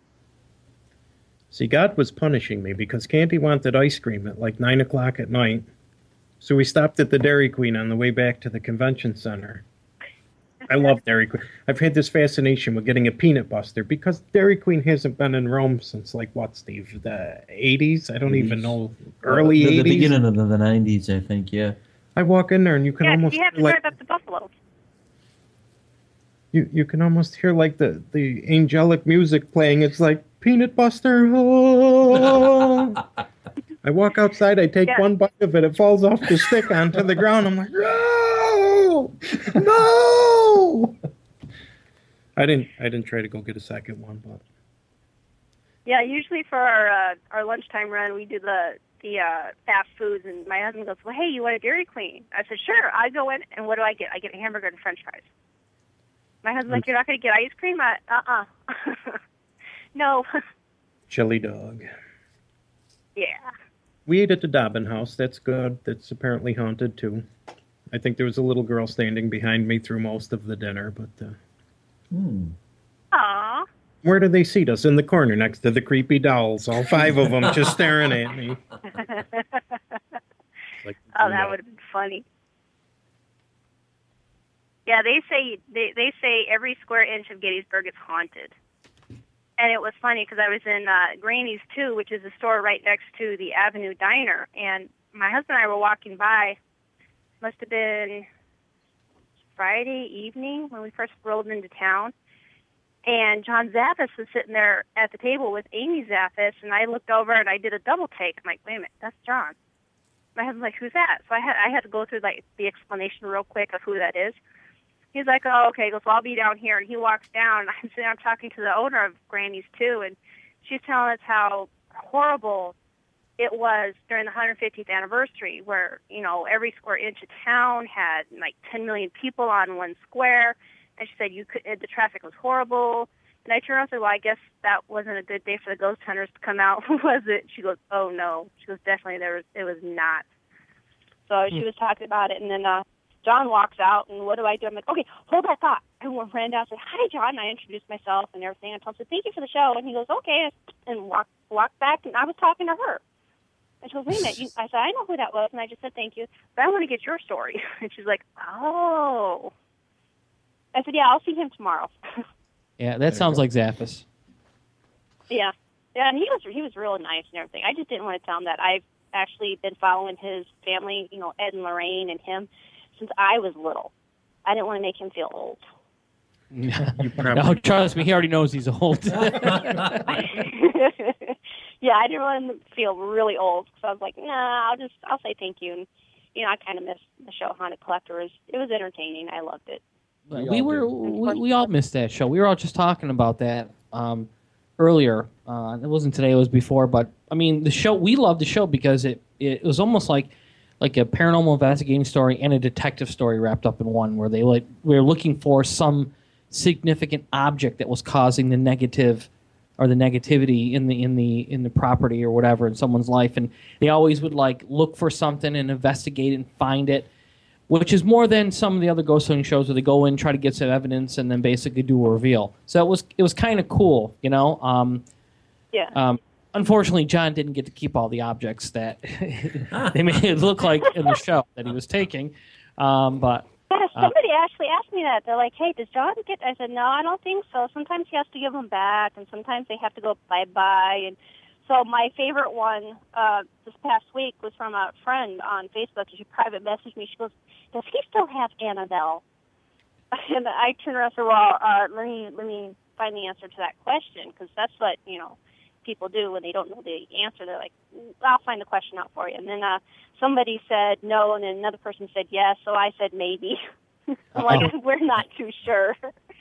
See, God was punishing me because Candy wanted ice cream at like nine o'clock at night. So we stopped at the Dairy Queen on the way back to the convention center. I love Dairy Queen. I've had this fascination with getting a peanut buster because Dairy Queen hasn't been in Rome since like what, Steve? The eighties? I don't even eighties. know. Early the, the eighties? beginning of the, the nineties, I think, yeah. I walk in there and you can Yeah, 'cause almost you have to hear, like drive up to Buffalo. you, you can almost hear like the, the angelic music playing. It's like peanut buster. Oh. I walk outside, I take Yeah. one bite of it, it falls off the stick onto the ground. I'm like, no, no. I didn't. I didn't try to go get a second one, but Yeah, usually for our uh, our lunchtime run, we do the the uh, fast foods, and my husband goes, "Well, hey, you want a Dairy Queen?" I said, "Sure." I go in, and what do I get? I get a hamburger and French fries. My husband's like, "You're not going to get ice cream?" I, uh-uh. No. chili dog. Yeah. We ate at the Dobbin House. That's good. That's apparently haunted too. I think there was a little girl standing behind me through most of the dinner, but uh, Hmm. Aw. where do they seat us? In the corner next to the creepy dolls, all five of them just staring at me. Like, Oh, that would have been funny. Yeah, they say they they say every square inch of Gettysburg is haunted. And it was funny because I was in uh, Granny's too, which is a store right next to the Avenue Diner, and my husband and I were walking by. Must have been Friday evening when we first rolled into town, and John Zaffis was sitting there at the table with Amy Zaffis, and I looked over and I did a double take. I'm like, wait a minute, that's John. My husband's like, who's that? So I had I had to go through like the explanation real quick of who that is. He's like, oh, okay. He goes, well, I'll be down here. And he walks down, and I'm sitting there talking to the owner of Granny's, too, and she's telling us how horrible it was during the one hundred fiftieth anniversary where, you know, every square inch of town had like ten million people on one square. And she said you could, the traffic was horrible. And I turned around and said, well, I guess that wasn't a good day for the ghost hunters to come out, was it? She goes, oh, no. She goes, definitely, there was, it was not. So she was talking about it, and then uh, John walks out, and what do I do? I'm like, okay, hold that thought. I ran down and said, hi, John. And I introduced myself and everything. I told him, thank you for the show. And he goes, okay, and walked walked back, and I was talking to her. And she goes, wait a minute. You, I said, I know who that was, and I just said thank you, but I want to get your story. And she's like, oh. I said, yeah, I'll see him tomorrow. Yeah, that sounds like Zaffis. Yeah. Yeah, and he was he was real nice and everything. I just didn't want to tell him that I've actually been following his family, you know, Ed and Lorraine and him, since I was little. I didn't want to make him feel old. No, trust me, he already knows he's old. Yeah, I didn't want him to feel really old, so I was like, nah, I'll just, I'll say thank you. And, you know, I kind of missed the show Haunted Collector. It was, it was entertaining. I loved it. We, we were, we, we all missed that show. We were all just talking about that um, earlier. Uh, it wasn't today, it was before, but, I mean, the show, we loved the show because it, it was almost like, like a paranormal investigating story and a detective story wrapped up in one, where they like we were looking for some significant object that was causing the negative or the negativity in the in the in the property or whatever in someone's life, and they always would like look for something and investigate and find it, which is more than some of the other ghost hunting shows where they go in, try to get some evidence, and then basically do a reveal. So it was it was kind of cool, you know. Um, yeah. Um, Unfortunately, John didn't get to keep all the objects that they made it look like in the show that he was taking. Um, but yeah, uh, somebody actually asked me that. They're like, hey, does John get... I said, no, I don't think so. Sometimes he has to give them back, and sometimes they have to go bye-bye. And so my favorite one uh, this past week was from a friend on Facebook. She private messaged me. She goes, does he still have Annabelle? And I turned around and said, well, uh, let me, let me find the answer to that question, because that's what, you know, people do when they don't know the answer. They're like, I'll find the question out for you. And then uh, somebody said no, and then another person said yes, so I said maybe. I'm like, we're not too sure.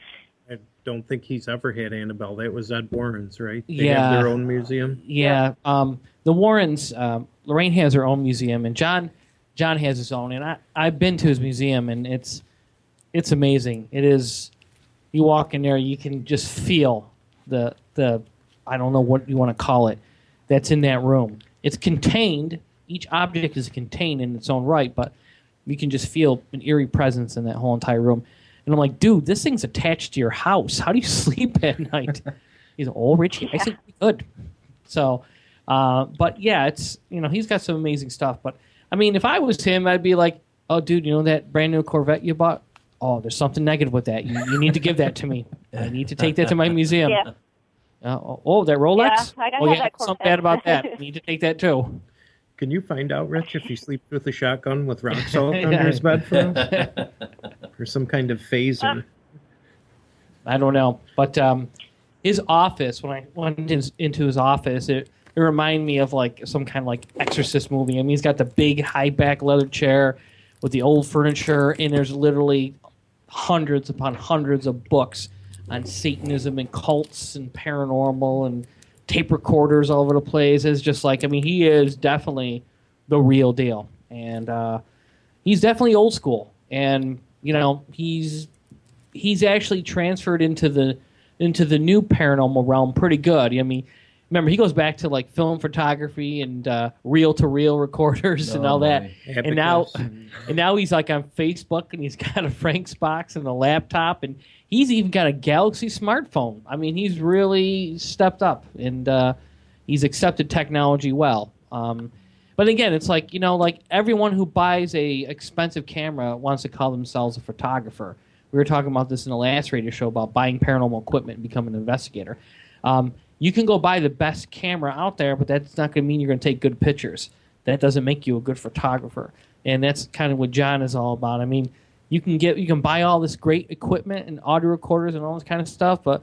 I don't think he's ever had Annabelle. That was Ed Warren's, right? They Yeah. have their own museum. Yeah, um, the Warrens, um, Lorraine has her own museum, and John John has his own. And I, I've been to his museum, and it's it's amazing. It is, you walk in there, you can just feel the the I don't know what you want to call it, that's in that room. It's contained. Each object is contained in its own right, but you can just feel an eerie presence in that whole entire room. And I'm like, dude, this thing's attached to your house. How do you sleep at night? He's like, oh, Richie, I sleep good. So, uh, but yeah, it's, you know, he's got some amazing stuff. But, I mean, if I was him, I'd be like, oh, dude, you know that brand new Corvette you bought? Oh, there's something negative with that. You, you need to give that to me. I need to take that to my museum. Yeah. Uh, oh, that Rolex? Yeah, I gotta oh, have yeah, that something Corvette. bad about that. I need to take that too. Can you find out, Rich, if he sleeps with a shotgun with rock salt under his bed for him? Or some kind of phaser? I don't know. But um, his office, when I went in, into his office, it, it reminded me of like some kind of like Exorcist movie. I mean, he's got the big high back leather chair with the old furniture, and there's literally hundreds upon hundreds of books on Satanism and cults and paranormal and tape recorders all over the place. It's just like, I mean, he is definitely the real deal. And uh, he's definitely old school. And, you know, he's he's actually transferred into the into the new paranormal realm pretty good. I mean, remember, he goes back to like film photography and uh, reel-to-reel recorders and No all that. way. And now, and now he's like on Facebook, and he's got a Frank's box and a laptop, and he's even got a Galaxy smartphone. I mean, he's really stepped up, and uh, he's accepted technology well. Um, but again, it's like, you know, like everyone who buys a expensive camera wants to call themselves a photographer. We were talking about this in the last radio show about buying paranormal equipment and becoming an investigator. Um, you can go buy the best camera out there, but that's not going to mean you're going to take good pictures. That doesn't make you a good photographer. And that's kind of what John is all about. I mean, you can get you can buy all this great equipment and audio recorders and all this kind of stuff, but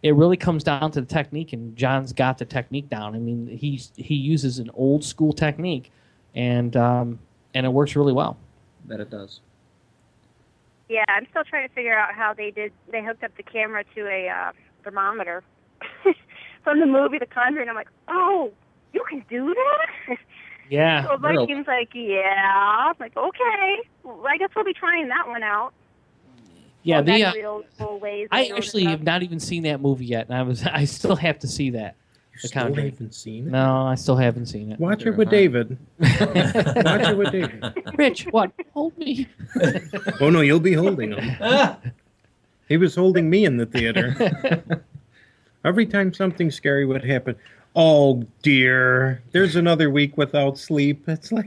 it really comes down to the technique, and John's got the technique down. I mean, he's he uses an old school technique, and um, and it works really well. That it does. Yeah, I'm still trying to figure out how they did. They hooked up the camera to a uh, thermometer from the movie The Conjuring. I'm like, oh, you can do that? Yeah. So my team's like, yeah. I'm like, okay. Well, I guess we'll be trying that one out. Yeah, Well, the, back uh, to the old school ways I and all this actually stuff. have not even seen that movie yet, and I was I still have to see that. You The still Conjuring. haven't seen it? No, I still haven't seen it. Watch it with David. Watch it with David. Rich, what? Hold me. Oh, no, you'll be holding him. He was holding me in the theater. Every time something scary would happen, oh, dear, there's another week without sleep. It's like...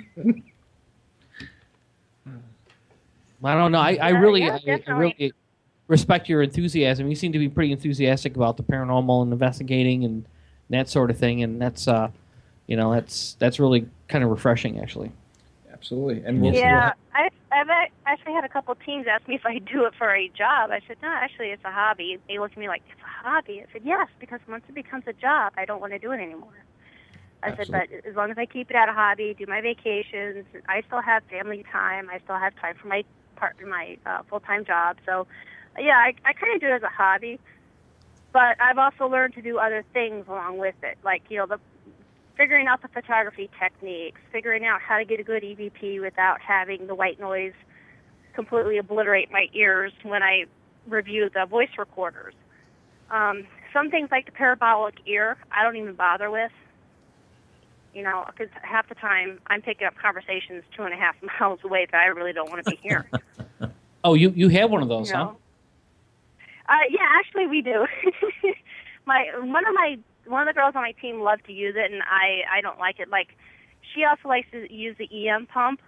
I don't know. I, I Yeah, really, yeah, I, I definitely. really respect your enthusiasm. You seem to be pretty enthusiastic about the paranormal and investigating and that sort of thing, and that's, uh, you know, that's that's really kind of refreshing, actually. Absolutely. And we'll Yeah, I, I've a- actually had a couple of teams ask me if I do it for a job. I said, no, actually, it's a hobby. They looked at me like, it's a hobby? I said, yes, because once it becomes a job, I don't want to do it anymore. I said, but as long as I keep it at a hobby, do my vacations, I still have family time. I still have time for my part, my uh, full-time job. So, yeah, I, I kind of do it as a hobby. But I've also learned to do other things along with it, like, you know, the figuring out the photography techniques, figuring out how to get a good E V P without having the white noise completely obliterate my ears when I review the voice recorders. Um, some things like the parabolic ear, I don't even bother with. You know, because half the time I'm picking up conversations two and a half miles away that I really don't want to be hearing. Oh, you, you have one of those, You huh? know? Uh, yeah, actually we do. my one of my one of the girls on my team love to use it, and I I don't like it. Like, she also likes to use the E M pump.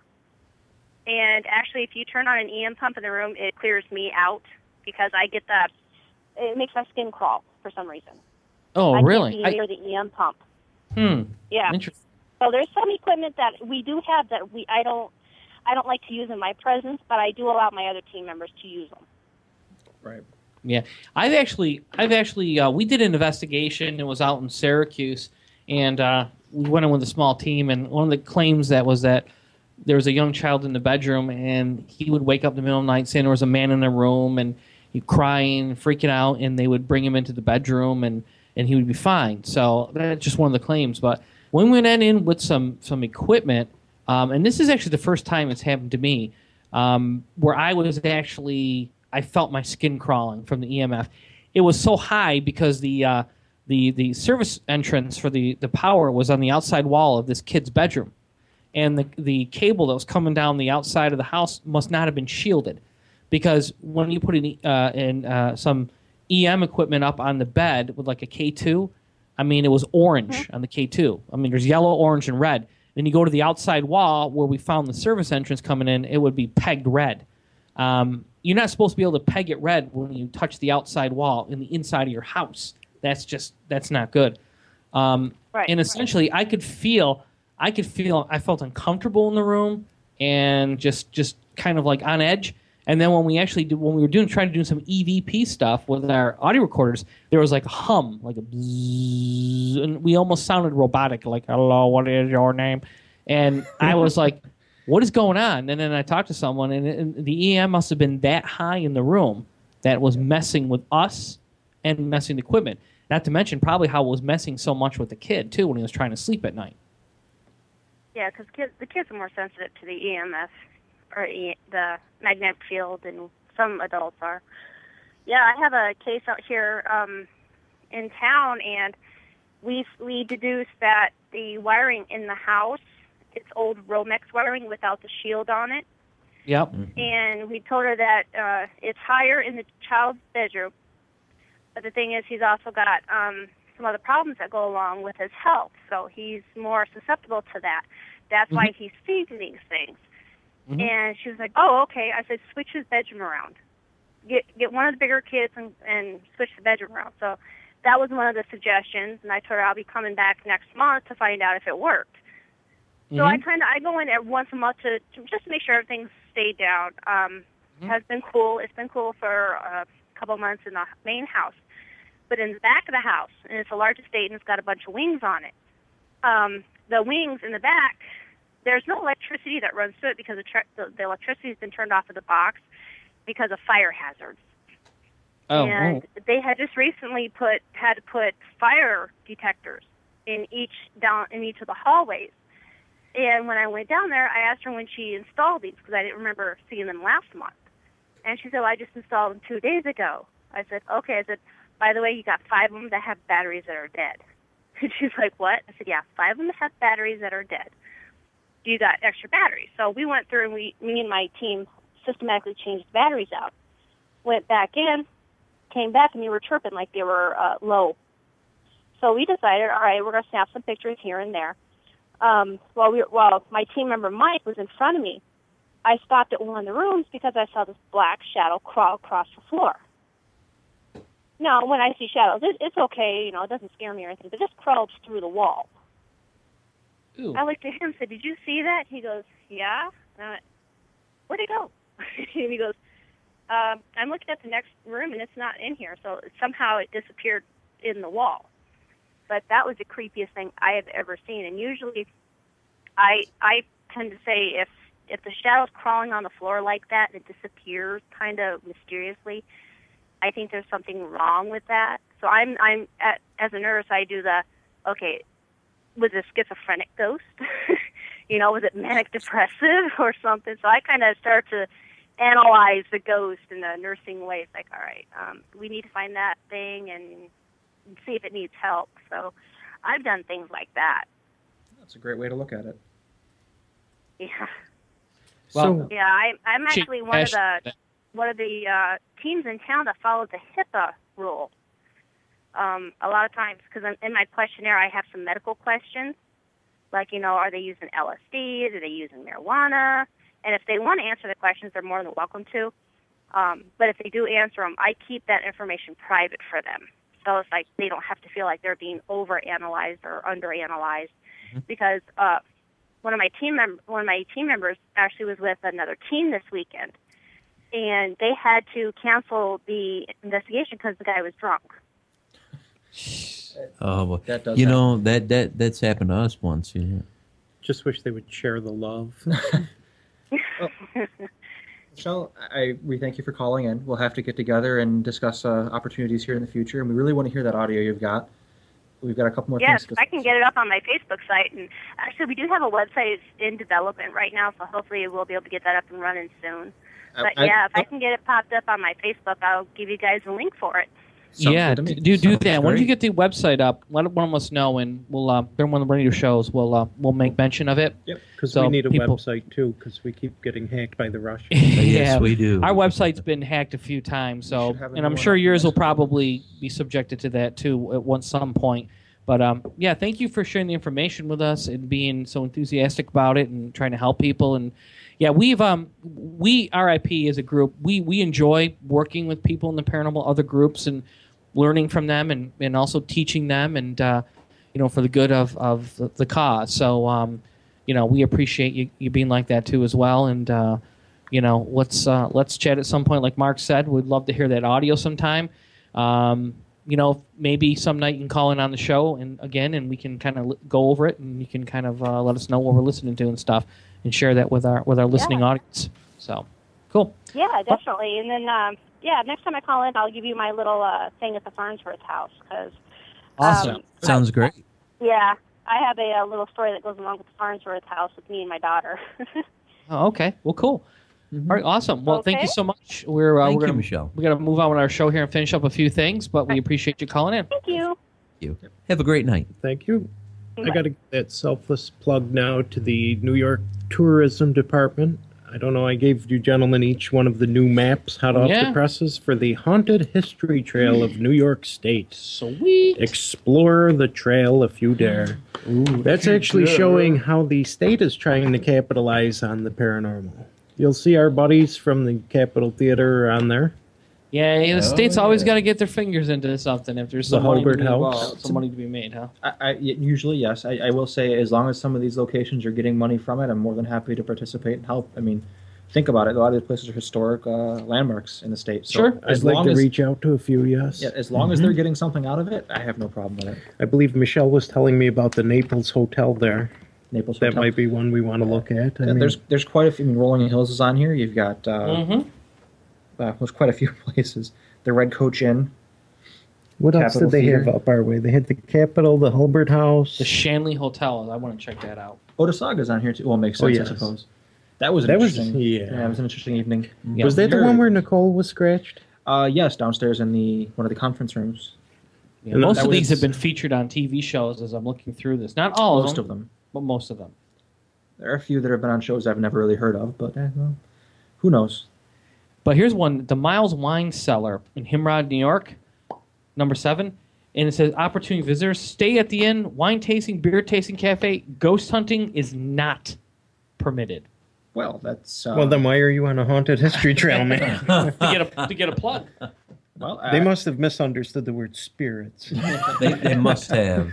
And actually, if you turn on an E M pump in the room, it clears me out because I get the. It makes my skin crawl for some reason. Oh, I really? Can't be near the E M pump. Hmm. Yeah. Interesting. So there's some equipment that we do have that we I don't I don't like to use in my presence, but I do allow my other team members to use them. Right. Yeah, I've actually, I've actually, uh, we did an investigation. It was out in Syracuse, and uh, we went in with a small team. And one of the claims that was that there was a young child in the bedroom, and he would wake up in the middle of the night saying there was a man in the room, and he crying, freaking out, and they would bring him into the bedroom, and, and he would be fine. So that's just one of the claims. But when we went in with some some equipment, um, and this is actually the first time it's happened to me, um, where I was actually. I felt my skin crawling from the E M F. It was so high because the uh, the the service entrance for the, the power was on the outside wall of this kid's bedroom, and the the cable that was coming down the outside of the house must not have been shielded, because when you put in uh, in uh, some E M equipment up on the bed with like a K two, I mean it was orange mm-hmm. on the K two. I mean there's yellow, orange, and red. Then you go to the outside wall where we found the service entrance coming in, it would be pegged red. Um, You're not supposed to be able to peg it red when you touch the outside wall in the inside of your house. That's just that's not good. Um, right, and essentially, right. I could feel, I could feel, I felt uncomfortable in the room and just just kind of like on edge. And then when we actually did, when we were doing trying to do some E V P stuff with our audio recorders, there was like a hum, like a bzzz, and we almost sounded robotic, like "Hello, what is your name?" And I was like. What is going on? And then I talked to someone, and, and the E M must have been that high in the room that it was messing with us and messing the equipment. Not to mention probably how it was messing so much with the kid, too, when he was trying to sleep at night. Yeah, because kids, the kids are more sensitive to the E M F or e, the magnetic field, and some adults are. Yeah, I have a case out here um, in town, and we we deduced that the wiring in the house, it's old Romex wiring without the shield on it. Yep. And we told her that uh, it's higher in the child's bedroom. But the thing is, he's also got um, some other problems that go along with his health. So he's more susceptible to that. That's mm-hmm. why he's seeing these things. Mm-hmm. And she was like, oh, okay. I said, switch his bedroom around. Get get one of the bigger kids and, and switch the bedroom around. So that was one of the suggestions. And I told her I'll be coming back next month to find out if it worked. So mm-hmm. I kind of I go in every once a month to, to just make sure everything's stayed down. Um, mm-hmm. Has been cool. It's been cool for a couple months in the main house. but in the back of the house, and it's a large estate, and it's got a bunch of wings on it. Um, the wings in the back, there's no electricity that runs through it because the, tr- the, the electricity has been turned off of the box because of fire hazards. Oh, and oh. they had just recently put had to put fire detectors in each down in each of the hallways. And when I went down there, I asked her when she installed these because I didn't remember seeing them last month. And she said, well, I just installed them two days ago. I said, okay. I said, by the way, you got five of them that have batteries that are dead. And she's like, what? I said, yeah, five of them that have batteries that are dead. Do you got extra batteries? So we went through and we, me and my team systematically changed the batteries out. Went back in, came back, and they were chirping like they were uh, low. So we decided, all right, we're going to snap some pictures here and there. Um, while, we, while my team member Mike was in front of me, I stopped at one of the rooms because I saw this black shadow crawl across the floor. Now, when I see shadows, it, it's okay, you know, it doesn't scare me or anything, but this crawled through the wall. Ooh. I looked at him and said, did you see that? He goes, yeah. And I went, where'd it go? And he goes, um, I'm looking at the next room, and it's not in here, so somehow it disappeared in the wall. But that was the creepiest thing I have ever seen. And usually I I tend to say if, if the shadow's crawling on the floor like that and it disappears kind of mysteriously, I think there's something wrong with that. So I'm, I'm at, as a nurse, I do the, okay, was it a schizophrenic ghost? You know, was it manic depressive or something? So I kind of start to analyze the ghost in the nursing way. It's like, all right, um, we need to find that thing and see if it needs help. So I've done things like that. That's a great way to look at it. Yeah. Well, So, Yeah, I, I'm actually one of the Ash- one of the uh, teams in town that followed the HIPAA rule. Um, a lot of times, because in my questionnaire, I have some medical questions, like, you know, are they using L S D? Are they using marijuana? And if they want to answer the questions, they're more than welcome to. Um, but if they do answer them, I keep that information private for them. So it's like they don't have to feel like they're being overanalyzed or underanalyzed. Mm-hmm. Because uh, one of my team mem- one of my team members actually was with another team this weekend, and they had to cancel the investigation because the guy was drunk. Oh, well, That does you happen. know that that that's happened to us once. Yeah. just wish they would share the love. Michelle, I we thank you for calling in. We'll have to get together and discuss uh, opportunities here in the future, and we really want to hear that audio you've got. We've got a couple more Yes, things to I can get it up on my Facebook site. And actually, we do have a website it's in development right now, so hopefully we'll be able to get that up and running soon. But I- yeah, if I can get it popped up on my Facebook, I'll give you guys a link for it. Sounds yeah, good to me. do do Sounds that. When great. you get the website up, let one of us know, and we'll uh, during one of the radio shows, we'll uh, we'll make mention of it. Yep. Because So we need a people- website too, because we keep getting hacked by the Russians. Yes, Yeah. we do. Our website's been hacked a few times, so should have a and new I'm one sure up yours will next week. probably be subjected to that too at one some point. But um, yeah, thank you for sharing the information with us and being so enthusiastic about it and trying to help people. And yeah, we've um we R I P as a group, we we enjoy working with people in the paranormal, other groups, and learning from them and, and also teaching them and uh, you know for the good of of the, the cause. So um, you know we appreciate you, you being like that too as well. And uh, you know let's uh, let's chat at some point. Like Mark said, we'd love to hear that audio sometime. Um, you know, maybe some night you can call in on the show and again, and we can kind of li- go over it, and you can kind of uh, let us know what we're listening to and stuff, and share that with our with our listening Yeah. audience. So, cool. Yeah, definitely. And then, um, yeah, next time I call in, I'll give you my little uh, thing at the Farnsworth house. Cause, Awesome. um, Sounds great. yeah, I have a, a little story that goes along with the Farnsworth house with me and my daughter. Oh, okay. Well, cool. All right, awesome. Well, thank Okay. you so much. We're uh, Thank we're you, gonna Michelle. we got to move on with our show here and finish up a few things, but we appreciate you calling in. Thank you. You have a great night. Thank you. I Bye. got to get that selfless plug now to the New York Tourism Department. I don't know, I gave you gentlemen each one of the new maps hot off Yeah. the presses for the Haunted History Trail of New York State. Sweet. Explore the trail if you dare. That's actually showing how the state is trying to capitalize on the paranormal. You'll see our buddies from the Capitol Theater on there. Yeah, yeah, the Oh, state's always yeah. got to get their fingers into something if there's The some money, to Hulbert be House. involved, some money to be made, huh? I, I, y- usually, yes. I, I will say, as long as some of these locations are getting money from it, I'm more than happy to participate and help. I mean, think about it, a lot of these places are historic uh, landmarks in the state. So Sure. as I'd like long to as, reach out to a few, yes. yeah, as long as they're getting something out of it, I have no problem with it. I believe Michelle was telling me about the Naples Hotel there. Naples That Hotel. might be one we want to look at. I Yeah, mean, there's there's quite a few. I mean, Rolling Hills is on here. You've got uh, Mm-hmm. uh, there's quite a few places. The Red Coach Inn. what else Capitol did they Theater. have up our way? They had the Capitol, the Hulbert House. The Shanley Hotel. I want to check that out. Otisaga's on here too. Well, it makes Oh, sense, yes. I suppose. That was an That was- interesting. yeah. it was an interesting evening. Yeah. was that the You're- one where Nicole was scratched? Uh, yes, downstairs in the one of the conference rooms. Yeah, And most that of these was- have been featured on T V shows as I'm looking through this. Not all Most of them, of them. but most of them. There are a few that have been on shows I've never really heard of, but eh, well, who knows? But here's one: the Miles Wine Cellar in Himrod, New York, number seven, and it says opportunity visitors stay at the inn, wine tasting, beer tasting cafe. Ghost hunting is not permitted. Well, that's uh, Well, then why are you on a haunted history trail, man? to get a to get a plug. well, They uh, must have misunderstood the word spirits. They, they must have.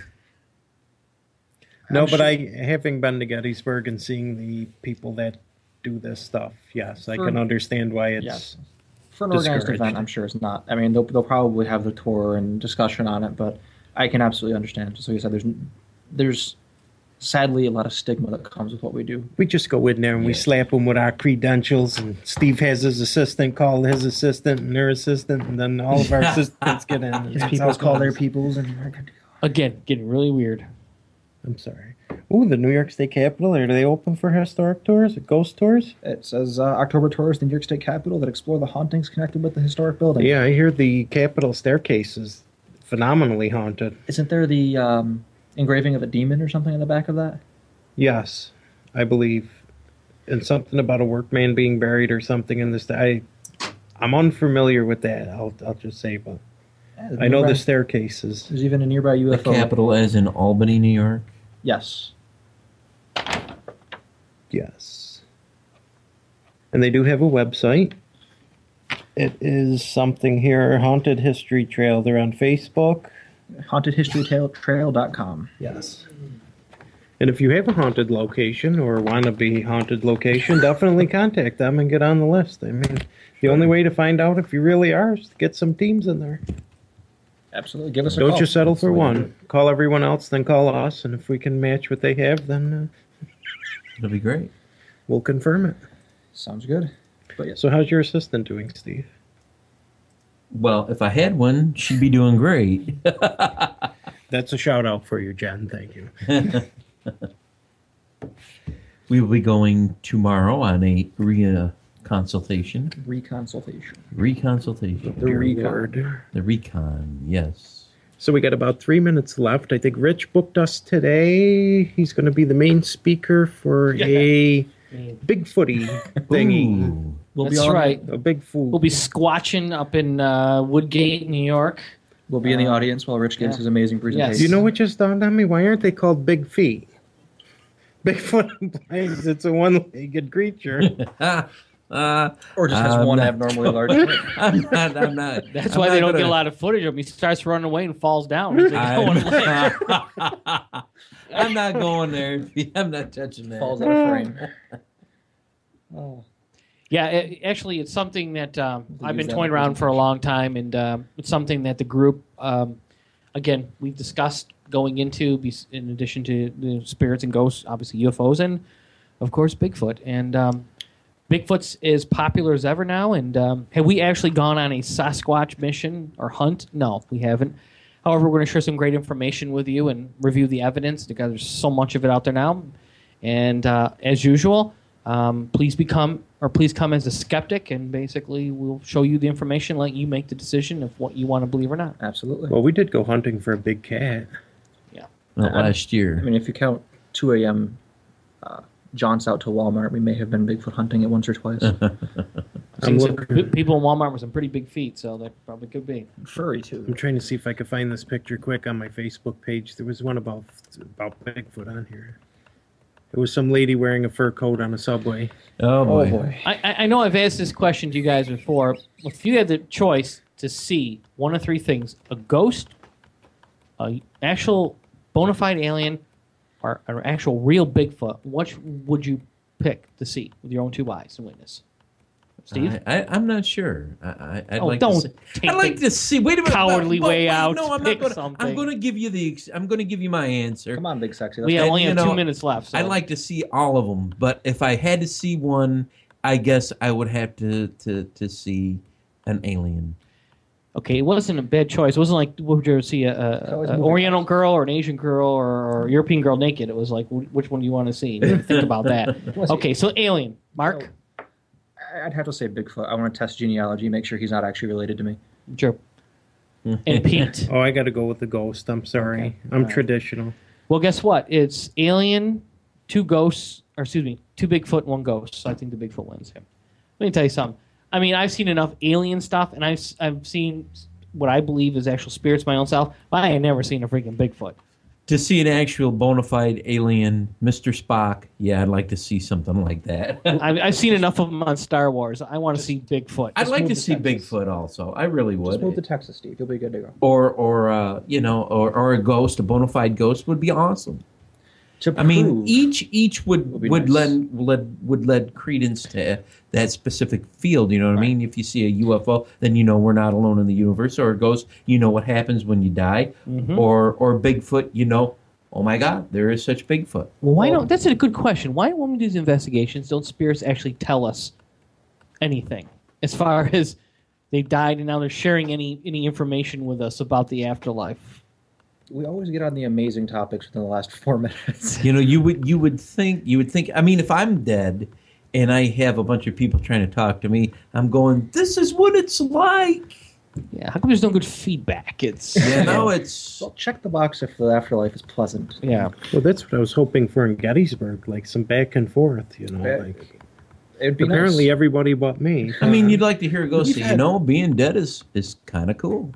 No, I'm but sure- I, having been to Gettysburg and seeing the people that do this stuff, yes, I For- can understand why it's. Yes. For an organized discouraged. event, I'm sure it's not. I mean, they'll, they'll probably have the tour and discussion on it, but I can absolutely understand. Just like you said, there's there's sadly a lot of stigma that comes with what we do. We just go in there and we Yeah. slap them with our credentials, and Steve has his assistant call his assistant and their assistant, and then all of our assistants get in. and His that's peoples how it call their goes. peoples, and Again, getting really weird. I'm sorry. Ooh, the New York State Capitol. Are they open for historic tours, ghost tours? it says uh, October tours, the New York State Capitol that explore the hauntings connected with the historic building. Yeah, I hear the Capitol staircase is phenomenally haunted. Isn't there the um, engraving of a demon or something on the back of that? Yes, I believe, and something about a workman being buried or something in this. I, I'm unfamiliar with that. I'll, I'll just say, but Yeah, there's I know nearby- the staircases. There's even a nearby U The F O. capital as in Albany, New York. Yes. Yes, and they do have a website. It is something here, Haunted History Trail. They're on Facebook. haunted history trail dot com. Yes. And if you have a haunted location or want to be haunted location, definitely contact them and get on the list. I mean, the only way to find out if you really are is to get some teams in there. Absolutely. Give us a Don't call. just settle for That's the way to one. Call everyone else, then call us, and if we can match what they have, then uh, It'll be great. we'll confirm it. Sounds good. But yes. So, how's your assistant doing, Steve? Well, if I had one, she'd be doing great. That's a shout out for you, Jen. Thank you. We will be going tomorrow on a re consultation. Reconsultation. Reconsultation. The recon. reward. The recon, yes. So we got about three minutes left. I think Rich booked us today. He's going to be the main speaker for a Bigfooty thingy. Ooh. We'll That's be on, right. A big food. We'll be squatching up in uh, Woodgate, New York. We'll be in the Uh, audience while Rich gives yeah. his amazing presentation. You know what just dawned on me? Why aren't they called big feet? Bigfoot implies it's a one-legged creature. Ah, uh, Or just has I'm one not- abnormally large foot. I'm not. I'm not. That's I'm why not they don't get a gonna- lot of footage of him. He starts running away and falls down. He's like, "Going away." I'm, I'm not going there. I'm not touching that. Falls out of frame. Oh. Yeah, it, actually, it's something that um, They I've use been that toying in around for a long time, and um, it's something that the group, um, again, we've discussed going into, bes- in addition to the spirits and ghosts, obviously U F Os, and of course Bigfoot. And um, Bigfoot's as popular as ever now. And um, have we actually gone on a Sasquatch mission or hunt? No, we haven't. However, we're going to share some great information with you and review the evidence because there's so much of it out there now. And uh, as usual, um, please become or please come as a skeptic, and basically we'll show you the information, let you make the decision of what you want to believe or not. Absolutely. Well, we did go hunting for a big cat. Not last I year. mean, if you count two a.m. Uh, jaunts out to Walmart, we may have been Bigfoot hunting it once or twice. I'm, Some- looking, pe- people in Walmart with some pretty big feet, so that probably could be. Furry, I'm too. trying to see if I could find this picture quick on my Facebook page. There was one about about Bigfoot on here. It was some lady wearing a fur coat on a subway. Oh Oh, boy. boy. I, I I know I've asked this question to you guys before. If you had the choice to see one of three things: a ghost, an actual bona fide alien, or an actual real Bigfoot, which would you pick to see with your own two eyes and witness? Steve? I, I, I'm not sure. I, I, I'd Oh, like don't to see, take I'd like the to see. Wait a minute. cowardly but- but way wait, out No, to I'm pick not gonna, something. I'm going to give you the. ex- I'm going to give you my answer. Come on, Big Sexy. We Let's only you have know, two minutes left. So. I'd like to see all of them, but if I had to see one, I guess I would have to to, to see an alien. Okay, it wasn't a bad choice. It wasn't like, would you ever see a, a, always a moving Oriental parts. girl or an Asian girl or, or European girl naked? It was like, wh- which one do you want to see? You didn't think about that. Okay, so alien. Mark? I'd have to say Bigfoot. I want to test genealogy, make sure he's not actually related to me. Sure. And Pete? Oh, I got to go with the ghost. I'm sorry. Okay. I'm All right. traditional. Well, guess what? It's alien, two ghosts, or excuse me, two Bigfoot, one ghost. So I think the Bigfoot wins. Let me tell you something. I mean, I've seen enough alien stuff, and I've I've seen what I believe is actual spirits my own self. But I ain't never seen a freaking Bigfoot. To see an actual bona fide alien, Mister Spock, yeah, I'd like to see something like that. I've, I've seen enough of them on Star Wars. I want to see Bigfoot. I'd like move to to see Texas. Bigfoot also. I really Just move to would. Texas, Steve. You'll be good to go. Or, or uh, you know, or, or a ghost, a bona fide ghost would be awesome. To I mean, prove- each each would Would be would nice. lend, lend would lend credence to that specific field. You know what I Right. mean? If you see a U F O, then you know we're not alone in the universe. Or a ghost, you know what happens when you die. Mhm. Or or Bigfoot, you know, oh my God, there is such Bigfoot. Well, why Well- don't? That's a good question. Why, when we do these investigations, don't spirits actually tell us anything as far as they died and now they're sharing any any information with us about the afterlife? we always get on the amazing topics within the last four minutes. You know, you would you would think you would think. I mean, if I'm dead and I have a bunch of people trying to talk to me, I'm going, this is what it's like. Yeah, how come there's no good feedback? It's You know, it's Well, check the box if the afterlife is pleasant. yeah. Well, that's what I was hoping for in Gettysburg, like some back and forth, you know. Yeah. Like It'd be apparently nice. everybody but me. I mean, you'd like to hear a ghost We've say, you had- know, being dead is is kind of cool.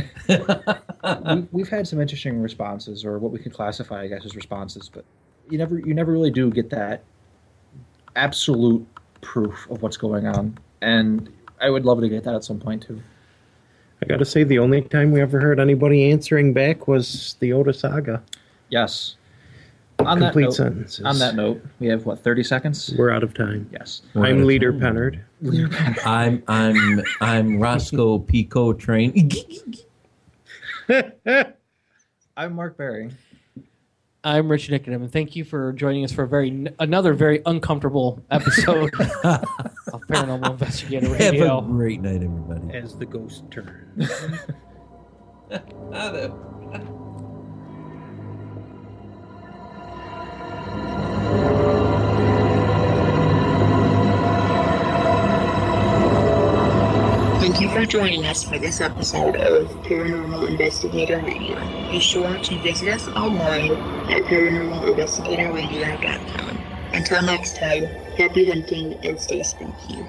we, we've had some interesting responses, or what we could classify, I guess, as responses, but you never you never really do get that absolute proof of what's going on, and I would love to get that at some point too. I got to say, the only time we ever heard anybody answering back was the Oda Saga. Yes. On that Complete note, sentences. on that note, we have what thirty seconds. We're out of time. Yes. We're out I'm of Leader time. Pennard. I'm I'm I'm Roscoe Pico Train. I'm Mark Berry. I'm Rich Nicodem, and thank you for joining us for a very another very uncomfortable episode of Paranormal Investigator Have a Radio. great night, everybody. As the ghost turns. Ah, the- Thank you for joining us for this episode of Paranormal Investigator Radio. Be sure to visit us online at paranormal investigator radio dot com. Until next time, happy hunting and stay spooky.